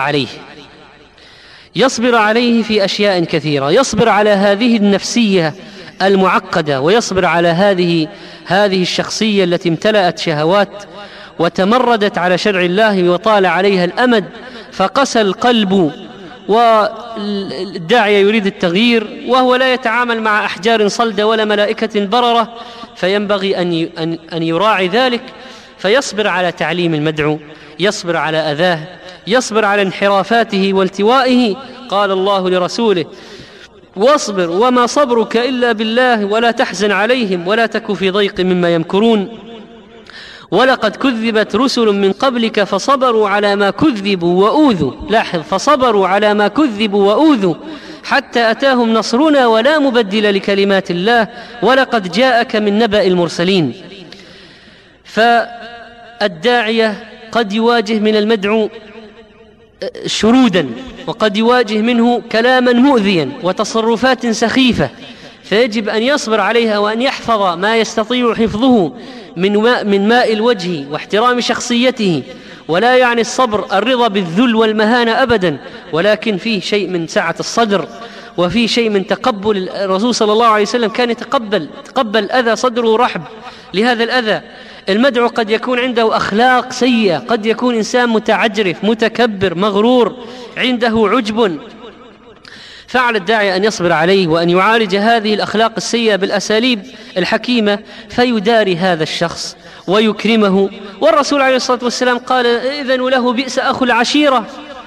يصبر عليه في أشياء كثيرة، يصبر على هذه النفسية المعقدة، ويصبر على هذه الشخصية التي امتلأت شهوات وتمردت على شرع الله وطال عليها الأمد فقسى القلب، والداعية يريد التغيير وهو لا يتعامل مع أحجار صلدة ولا ملائكة بررة، فينبغي أن يراعي ذلك، فيصبر على تعليم المدعو، يصبر على أذاه، يصبر على انحرافاته والتوائه. قال الله لرسوله: واصبر وما صبرك إلا بالله ولا تحزن عليهم ولا تك في ضيق مما يمكرون ولقد كذبت رسل من قبلك فصبروا على ما كذبوا وأوذوا. لاحظ، فصبروا على ما كذبوا وأوذوا حتى أتاهم نصرنا ولا مبدل لكلمات الله ولقد جاءك من نبأ المرسلين. فالداعية قد يواجه من المدعو شرودا، وقد يواجه منه كلاما مؤذيا وتصرفات سخيفة، فيجب أن يصبر عليها وأن يحفظ ما يستطيع حفظه من ماء الوجه واحترام شخصيته. ولا يعني الصبر الرضا بالذل والمهانة أبدا، ولكن فيه شيء من سعة الصدر وفيه شيء من تقبل. الرسول صلى الله عليه وسلم كان يتقبل أذى، صدره رحب لهذا الأذى. المدعو قد يكون عنده أخلاق سيئة، قد يكون إنسان متعجرف متكبر مغرور عنده عجب، فعلى الداعي أن يصبر عليه وأن يعالج هذه الأخلاق السيئة بالأساليب الحكيمة فيداري هذا الشخص ويكرمه. والرسول عليه الصلاة والسلام قال: إذن له بئس أخو العشيرة.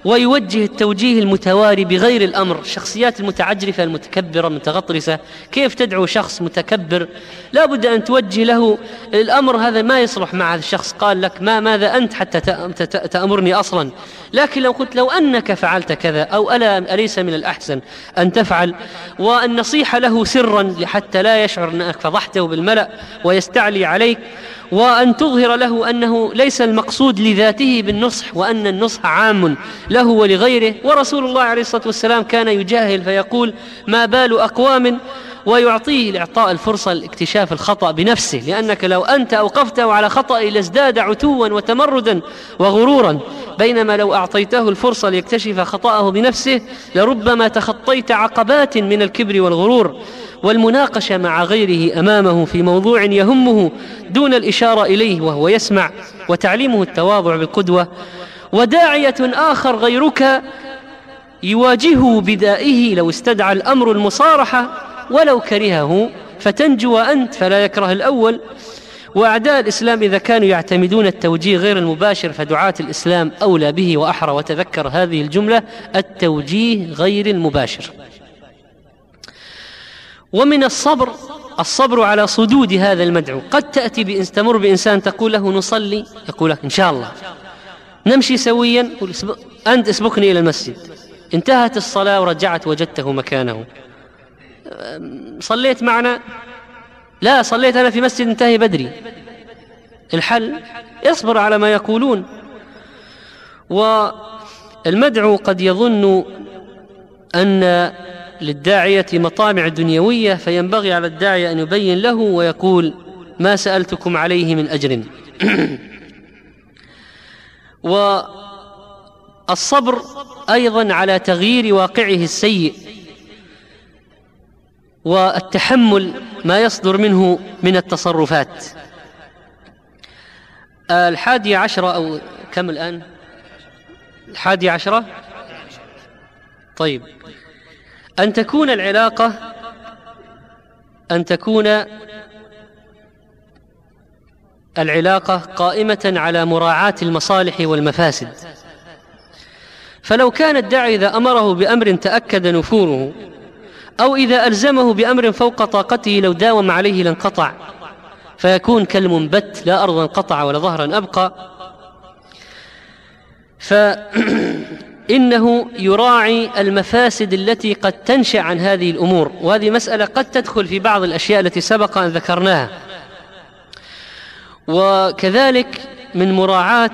ويوجه التوجيه المتواري بغير الأمر. الشخصيات المتعجرفة المتكبرة المتغطرسة، كيف تدعو شخص متكبر؟ لا بد أن توجه له الأمر، هذا ما يصلح مع هذا الشخص. قال لك ماذا أنت حتى تأمرني أصلا؟ لكن لو قلت لو أنك فعلت كذا، أو أليس من الأحسن أن تفعل، والنصيحة له سرا حتى لا يشعر أنك فضحته بالملأ ويستعلي عليك، وأن تظهر له أنه ليس المقصود لذاته بالنصح، وأن النصح عام له ولغيره. ورسول الله عليه الصلاة والسلام كان يجاهل فيقول ما بال أقوام، ويعطيه لإعطاء الفرصة لاكتشاف الخطأ بنفسه، لأنك لو أنت أوقفته على خطأ لازداد عتوا وتمردا وغرورا، بينما لو أعطيته الفرصة ليكتشف خطأه بنفسه لربما تخطيت عقبات من الكبر والغرور والمناقشة مع غيره أمامه في موضوع يهمه دون الإشارة إليه وهو يسمع، وتعليمه التواضع بالقدوة. وداعية آخر غيرك يواجهه بدائه لو استدعى الأمر المصارحة ولو كرهه، فتنجو أنت فلا يكره الأول. وأعداء الإسلام إذا كانوا يعتمدون التوجيه غير المباشر فدعاة الإسلام أولى به وأحرى. وتذكر هذه الجملة: التوجيه غير المباشر. ومن الصبر على صدود هذا المدعو. قد تأتي تمر بإنسان تقول له نصلي، يقول لك إن شاء الله. نمشي سويا، أنت اسبقني إلى المسجد. انتهت الصلاة ورجعت وجدته مكانه. صليت معنا؟ لا، صليت أنا في مسجد انتهي بدري. الحل يصبر على ما يقولون. والمدعو قد يظن أن للداعية مطامع دنيوية، فينبغي على الداعية أن يبين له ويقول ما سألتكم عليه من أجر. والصبر أيضا على تغيير واقعه السيء، والتحمل ما يصدر منه من التصرفات. 11 أو كم الآن؟ 11. طيب، أن تكون العلاقة قائمة على مراعاة المصالح والمفاسد. فلو كان الداعي إذا أمره بأمر تأكد نفوره، أو إذا ألزمه بأمر فوق طاقته لو داوم عليه لانقطع، فيكون كالمنبت لا أرضا قطع ولا ظهرا أبقى. فإنه يراعي المفاسد التي قد تنشأ عن هذه الأمور، وهذه مسألة قد تدخل في بعض الأشياء التي سبق أن ذكرناها. وكذلك من مراعاة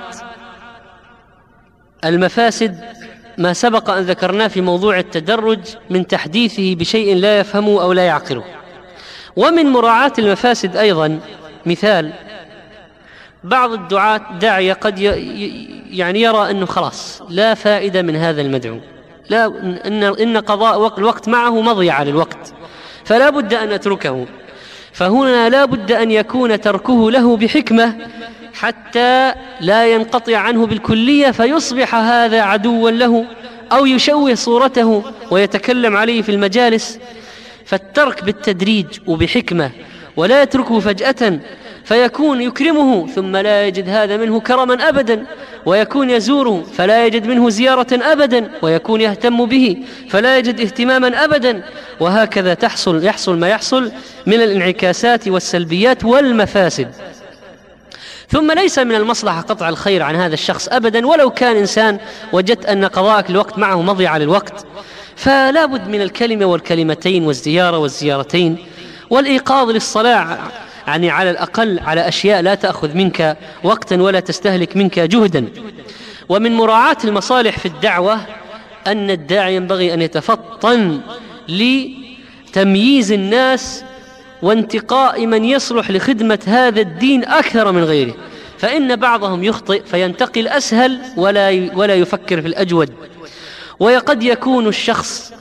المفاسد ما سبق أن ذكرناه في موضوع التدرج من تحديثه بشيء لا يفهمه أو لا يعقله. ومن مراعاة المفاسد أيضا مثال: بعض الداعية قد يرى أنه خلاص لا فائدة من هذا المدعو، لا إن قضاء الوقت معه مضيعة للوقت، فلا بد أن أتركه. فهنا لا بد أن يكون تركه له بحكمة حتى لا ينقطع عنه بالكلية فيصبح هذا عدوا له، أو يشوه صورته ويتكلم عليه في المجالس. فالترك بالتدريج وبحكمة، ولا يتركه فجأة فيكون يكرمه ثم لا يجد هذا منه كرما أبدا، ويكون يزوره فلا يجد منه زيارة أبدا، ويكون يهتم به فلا يجد اهتماما أبدا، وهكذا يحصل ما يحصل من الانعكاسات والسلبيات والمفاسد. ثم ليس من المصلحة قطع الخير عن هذا الشخص أبدا، ولو كان إنسان وجدت أن قضاءك الوقت معه مضيعة للوقت، فلا بد من الكلمة والكلمتين والزيارة والزيارتين والإيقاظ للصلاة، يعني على الأقل على أشياء لا تأخذ منك وقتا ولا تستهلك منك جهدا. ومن مراعاة المصالح في الدعوة أن الداعي ينبغي أن يتفطن لتمييز الناس وانتقاء من يصلح لخدمة هذا الدين أكثر من غيره، فإن بعضهم يخطئ فينتقي الأسهل ولا يفكر في الأجود. وقد يكون الشخص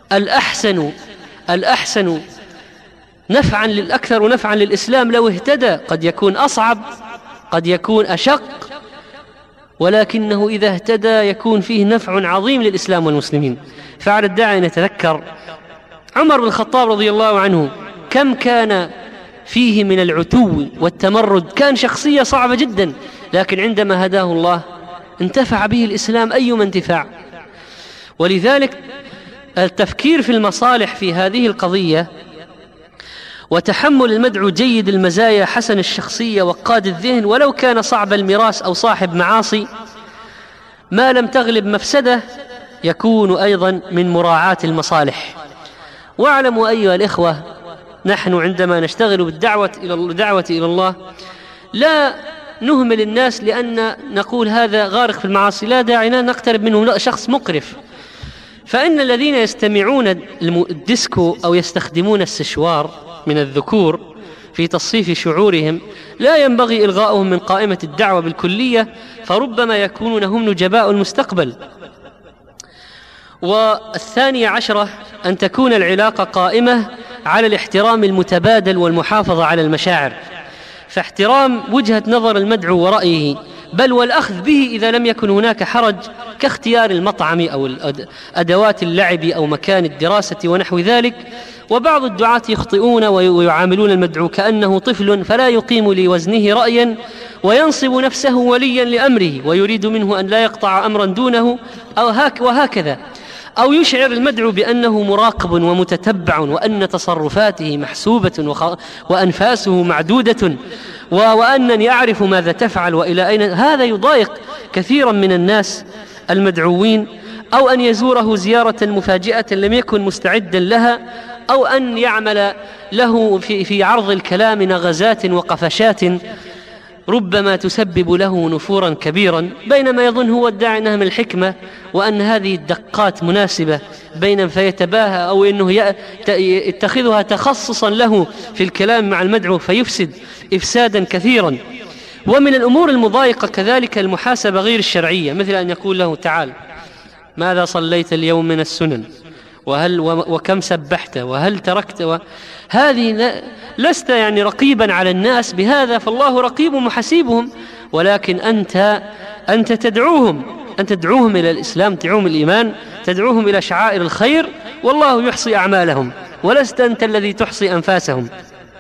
الأحسن نفعا للأكثر ونفعا للإسلام لو اهتدى، قد يكون أصعب، قد يكون أشق، ولكنه إذا اهتدى يكون فيه نفع عظيم للإسلام والمسلمين. فعلى الداعي أن يتذكر عمر بن الخطاب رضي الله عنه كم كان فيه من العتو والتمرد، كان شخصية صعبة جدا، لكن عندما هداه الله انتفع به الإسلام أيما انتفاع. ولذلك التفكير في المصالح في هذه القضية وتحمل المدعو جيد المزايا حسن الشخصية وقاد الذهن ولو كان صعب المراس أو صاحب معاصي ما لم تغلب مفسدة يكون أيضا من مراعاة المصالح. واعلموا أيها الإخوة، نحن عندما نشتغل بالدعوة إلى الله لا نهمل الناس لأن نقول هذا غارق في المعاصي، لا داعي نقترب منه شخص مقرف. فإن الذين يستمعون الديسكو أو يستخدمون السشوار من الذكور في تصفيف شعورهم لا ينبغي إلغاؤهم من قائمة الدعوة بالكلية، فربما يكونون هم نجباء المستقبل. والثانية عشرة أن تكون العلاقة قائمة على الاحترام المتبادل والمحافظة على المشاعر، فاحترام وجهة نظر المدعو ورأيه بل والأخذ به إذا لم يكن هناك حرج، كاختيار المطعم أو أدوات اللعب أو مكان الدراسة ونحو ذلك. وبعض الدعاة يخطئون ويعاملون المدعو كأنه طفل فلا يقيم لوزنه رأيا وينصب نفسه وليا لأمره ويريد منه أن لا يقطع أمرا دونه وهكذا، أو يشعر المدعو بأنه مراقب ومتتبع وأن تصرفاته محسوبة وأنفاسه معدودة وأنني يعرف ماذا تفعل وإلى أين. هذا يضايق كثيرا من الناس المدعوين، أو أن يزوره زيارة مفاجئة لم يكن مستعدا لها، أو أن يعمل له في عرض الكلام نغزات وقفشات ربما تسبب له نفورا كبيرا، بينما يظن هو الداعي أنها من الحكمة وأن هذه الدقات مناسبة، بينما فيتباهى أو أنه يتخذها تخصصا له في الكلام مع المدعو فيفسد إفسادا كثيرا. ومن الأمور المضايقة كذلك المحاسبة غير الشرعية، مثل أن يقول له تعال ماذا صليت اليوم من السنن وكم سبحت وهل تركت هذه لست يعني رقيبا على الناس بهذا، فالله رقيب محاسبهم، ولكن أنت تدعوهم إلى الإسلام، تدعوهم الإيمان، تدعوهم إلى شعائر الخير، والله يحصي أعمالهم ولست أنت الذي تحصي أنفاسهم.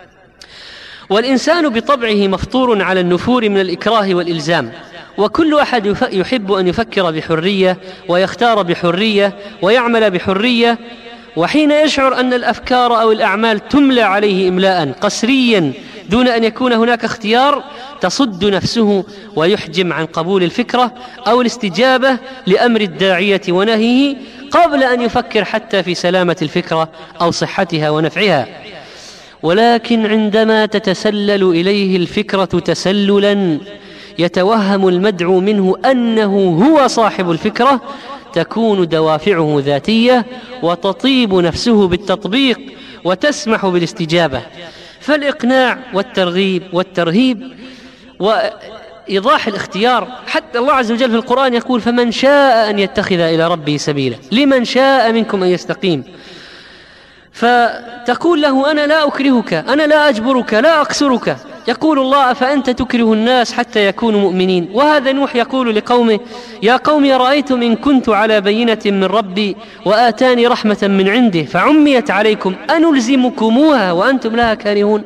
والإنسان بطبعه مفطور على النفور من الإكراه والإلزام، وكل أحد يحب أن يفكر بحرية ويختار بحرية ويعمل بحرية، وحين يشعر أن الأفكار أو الأعمال تملى عليه إملاء قسريا دون أن يكون هناك اختيار تصد نفسه ويحجم عن قبول الفكرة أو الاستجابة لأمر الداعية ونهيه قبل أن يفكر حتى في سلامة الفكرة أو صحتها ونفعها. ولكن عندما تتسلل إليه الفكرة تسللا يتوهم المدعو منه أنه هو صاحب الفكرة تكون دوافعه ذاتية وتطيب نفسه بالتطبيق وتسمح بالاستجابة. فالإقناع والترغيب والترهيب وإيضاح الاختيار، حتى الله عز وجل في القرآن يقول فمن شاء أن يتخذ إلى ربه سبيلا لمن شاء منكم أن يستقيم، فتقول له أنا لا أكرهك، أنا لا أجبرك، لا أقصرك. يقول الله فأنت تكره الناس حتى يكونوا مؤمنين. وهذا نوح يقول لقومه يا قوم أرأيتم إن كنت على بينة من ربي وآتاني رحمة من عنده فعميت عليكم أنلزمكموها وأنتم لها كارهون.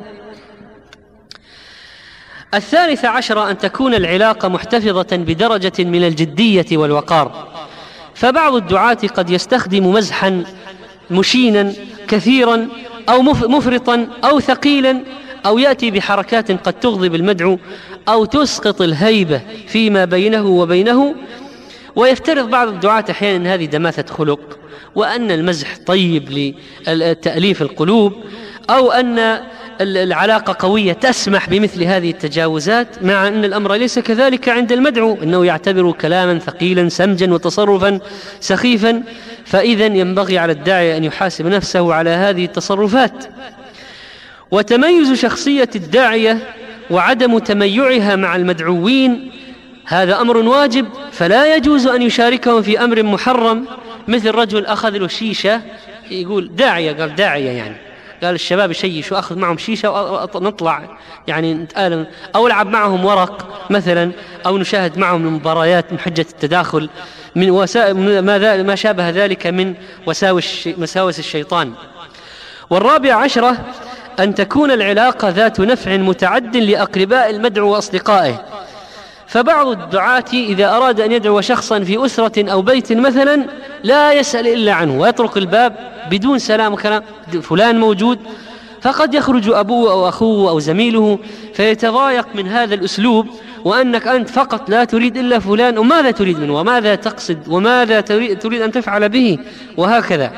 الثالث عشر أن تكون العلاقة محتفظة بدرجة من الجدية والوقار، فبعض الدعاة قد يستخدم مزحا مشينا كثيرا أو مفرطا أو ثقيلا، أو يأتي بحركات قد تغضب المدعو أو تسقط الهيبة فيما بينه وبينه. ويفترض بعض الدعاة أحيانا أن هذه دماثة خلق وأن المزح طيب لتأليف القلوب، أو أن العلاقة قوية تسمح بمثل هذه التجاوزات، مع أن الأمر ليس كذلك عند المدعو، أنه يعتبر كلاما ثقيلا سمجا وتصرفا سخيفا. فإذا ينبغي على الداعي أن يحاسب نفسه على هذه التصرفات. وتميز شخصية الداعية وعدم تميعها مع المدعوين هذا أمر واجب، فلا يجوز أن يشاركهم في أمر محرم، مثل رجل أخذ له شيشة، يقول داعية، قال داعية يعني قال الشباب يشيش وأخذ معهم شيشة ونطلع يعني نتآلم، أو ألعب معهم ورق مثلا، أو نشاهد معهم المباريات من حجة التداخل من ما شابه ذلك من وساوس الشيطان. والرابع عشرة أن تكون العلاقة ذات نفع متعد لأقرباء المدعو وأصدقائه، فبعض الدعاة إذا أراد أن يدعو شخصا في أسرة أو بيت مثلا لا يسأل إلا عنه ويطرق الباب بدون سلام وكلام، فلان موجود، فقد يخرج أبوه أو أخوه أو زميله فيتضايق من هذا الأسلوب، وأنك أنت فقط لا تريد إلا فلان، وماذا تريد منه وماذا تقصد وماذا تريد أن تفعل به، وهكذا.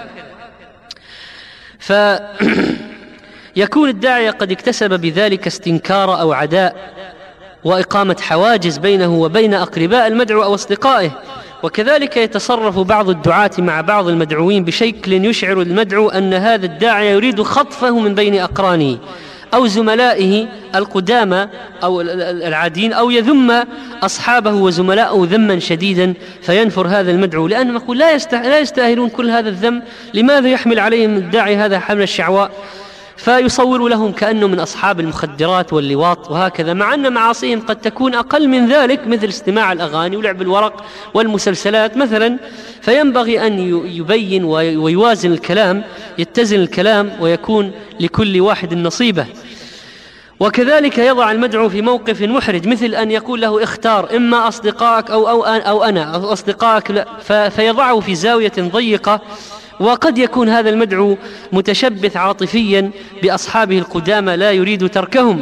فيكون الداعية قد اكتسب بذلك استنكار أو عداء وإقامة حواجز بينه وبين أقرباء المدعو أو أصدقائه. وكذلك يتصرف بعض الدعاة مع بعض المدعوين بشكل يشعر المدعو أن هذا الداعية يريد خطفه من بين أقرانه أو زملائه القدامى أو العادين، أو يذم أصحابه وزملائه ذما شديدا فينفر هذا المدعو، لأنهم يقول لا يستاهلون كل هذا الذم، لماذا يحمل عليهم الداعي هذا حمل الشعواء؟ فيصور لهم كأنه من أصحاب المخدرات واللواط وهكذا، مع أن معاصيهم قد تكون أقل من ذلك، مثل استماع الأغاني ولعب الورق والمسلسلات مثلا. فينبغي أن يبين ويوازن الكلام، يتزن الكلام ويكون لكل واحد نصيبه. وكذلك يضع المدعو في موقف محرج، مثل أن يقول له اختار إما أصدقائك أو أنا أو أصدقائك، لا، فيضعه في زاوية ضيقة. وقد يكون هذا المدعو متشبث عاطفيا بأصحابه القدامى لا يريد تركهم.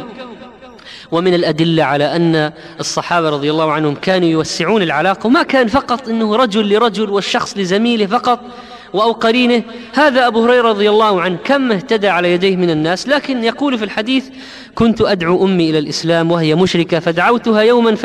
ومن الأدلة على أن الصحابة رضي الله عنهم كانوا يوسعون العلاقة، وما كان فقط أنه رجل لرجل والشخص لزميله فقط أو قرينه. هذا أبو هريرة رضي الله عنه كم اهتدى على يديه من الناس، لكن يقول في الحديث: كنت أدعو أمي إلى الإسلام وهي مشركة، فدعوتها يوما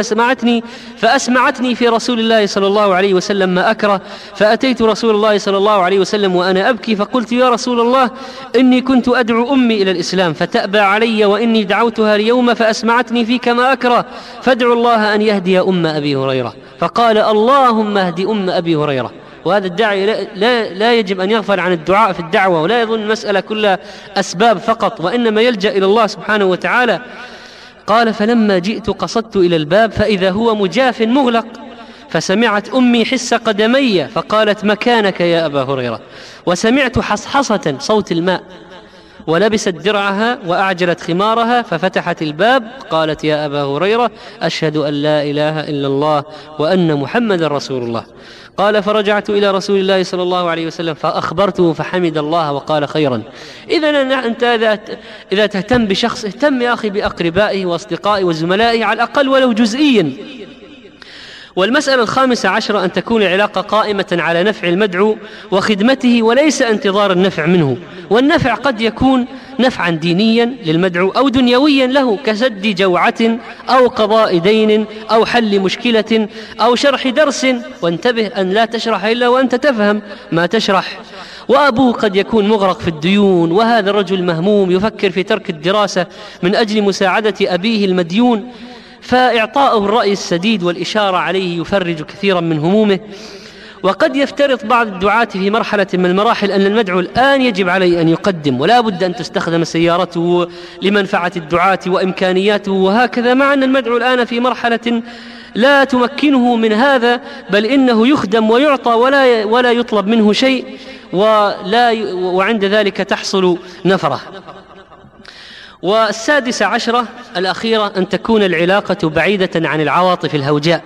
فأسمعتني في رسول الله صلى الله عليه وسلم ما أكره، فأتيت رسول الله صلى الله عليه وسلم وأنا أبكي، فقلت: يا رسول الله، إني كنت أدعو أمي إلى الإسلام فتأبى علي، وإني دعوتها اليوم فأسمعتني فيك ما أكره، فادعو الله أن يهدي أم أبي هريرة. فقال: اللهم اهد أم أبي هريرة. وهذا الداعي لا يجب أن يغفل عن الدعاء في الدعوة، ولا يظن المسألة كلها أسباب فقط، وإنما يلجأ إلى الله سبحانه وتعالى. قال: فلما جئت قصدت إلى الباب فإذا هو مجاف مغلق، فسمعت أمي حس قدمي فقالت: مكانك يا أبا هريرة. وسمعت حصحصة صوت الماء، ولبست درعها وأعجلت خمارها ففتحت الباب، قالت: يا أبا هريرة، أشهد أن لا إله إلا الله وأن محمد رسول الله. قال: فرجعت إلى رسول الله صلى الله عليه وسلم فأخبرته فحمد الله وقال: خيرا. إذن أنت إذا تهتم بشخص، اهتم يا أخي بأقربائه وأصدقائه وزملائه على الأقل ولو جزئيا. والمسألة 15 أن تكون العلاقة قائمة على نفع المدعو وخدمته وليس انتظار النفع منه. والنفع قد يكون نفعا دينيا للمدعو أو دنيويا له، كسد جوعة أو قضاء دين أو حل مشكلة أو شرح درس، وانتبه أن لا تشرح إلا وأنت تفهم ما تشرح. وأبوه قد يكون مغرق في الديون، وهذا الرجل مهموم يفكر في ترك الدراسة من أجل مساعدة أبيه المديون، فإعطاؤه الرأي السديد والإشارة عليه يفرج كثيرا من همومه. وقد يفترض بعض الدعاة في مرحلة من المراحل أن المدعو الآن يجب عليه أن يقدم، ولا بد أن تستخدم سيارته لمنفعة الدعاة وإمكانياته وهكذا، مع أن المدعو الآن في مرحلة لا تمكنه من هذا، بل إنه يخدم ويعطى ولا يطلب منه شيء، وعند ذلك تحصل نفرة. 16 الأخيرة أن تكون العلاقة بعيدة عن العواطف الهوجاء.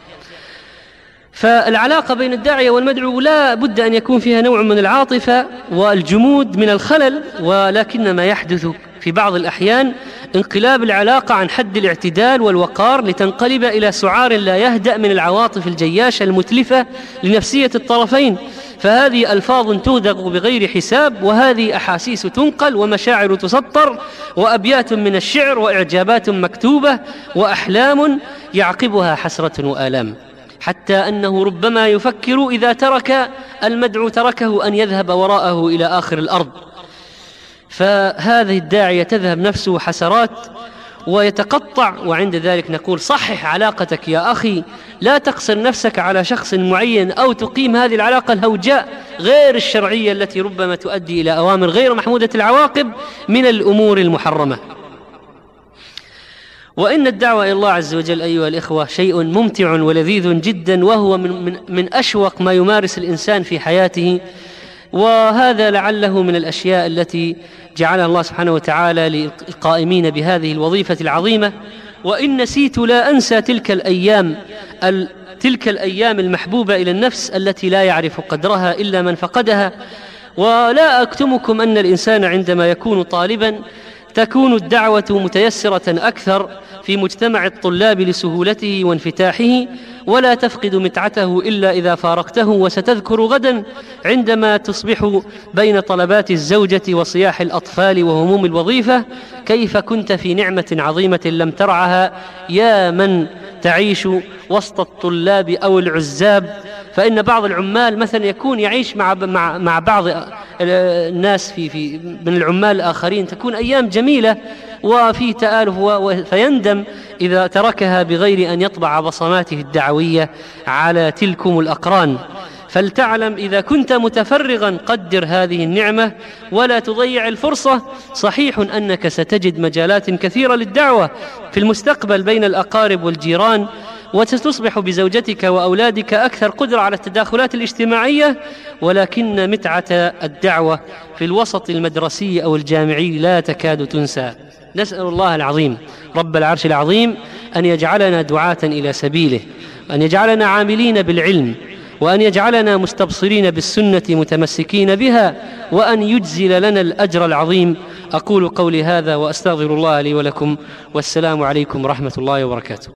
فالعلاقة بين الداعية والمدعو لا بد أن يكون فيها نوع من العاطفة والجمود من الخلل، ولكن ما يحدث في بعض الأحيان انقلاب العلاقة عن حد الاعتدال والوقار لتنقلب إلى سعار لا يهدأ من العواطف الجياشة المتلفة لنفسية الطرفين. فهذه ألفاظ تهدغ بغير حساب، وهذه أحاسيس تنقل ومشاعر تسطر، وأبيات من الشعر وإعجابات مكتوبة وأحلام يعقبها حسرة وآلام، حتى أنه ربما يفكر إذا ترك المدعو تركه أن يذهب وراءه إلى آخر الأرض. فهذه الداعية تذهب نفسه حسرات ويتقطع. وعند ذلك نقول: صحح علاقتك يا أخي، لا تقصر نفسك على شخص معين أو تقيم هذه العلاقة الهوجاء غير الشرعية التي ربما تؤدي إلى أوامر غير محمودة العواقب من الأمور المحرمة. وإن الدعوة إلى الله عز وجل أيها الإخوة شيء ممتع ولذيذ جدا، وهو من أشوق ما يمارس الإنسان في حياته. وهذا لعله من الأشياء التي جعلها الله سبحانه وتعالى للقائمين بهذه الوظيفة العظيمة. وإن نسيت لا أنسى تلك الأيام المحبوبة إلى النفس التي لا يعرف قدرها إلا من فقدها. ولا أكتمكم أن الإنسان عندما يكون طالبا تكون الدعوة متيسرة أكثر في مجتمع الطلاب لسهولته وانفتاحه، ولا تفقد متعته إلا إذا فارقته. وستذكر غدا عندما تصبح بين طلبات الزوجة وصياح الأطفال وهموم الوظيفة كيف كنت في نعمة عظيمة لم ترعها يا من تعيش وسط الطلاب أو العزاب. فإن بعض العمال مثلا يكون يعيش مع بعض الناس من العمال الآخرين، تكون أيام جميلة وفي تآلف، فيندم إذا تركها بغير أن يطبع بصماته الدعوية على تلكم الأقران. فلتعلم إذا كنت متفرغا قدر هذه النعمة ولا تضيع الفرصة. صحيح أنك ستجد مجالات كثيرة للدعوة في المستقبل بين الأقارب والجيران، وستصبح بزوجتك وأولادك أكثر قدرة على التداخلات الاجتماعية، ولكن متعة الدعوة في الوسط المدرسي أو الجامعي لا تكاد تنسى. نسأل الله العظيم رب العرش العظيم أن يجعلنا دعاة إلى سبيله، أن يجعلنا عاملين بالعلم، وأن يجعلنا مستبصرين بالسنة متمسكين بها، وأن يجزل لنا الأجر العظيم. أقول قولي هذا وأستغفر الله لي ولكم، والسلام عليكم ورحمة الله وبركاته.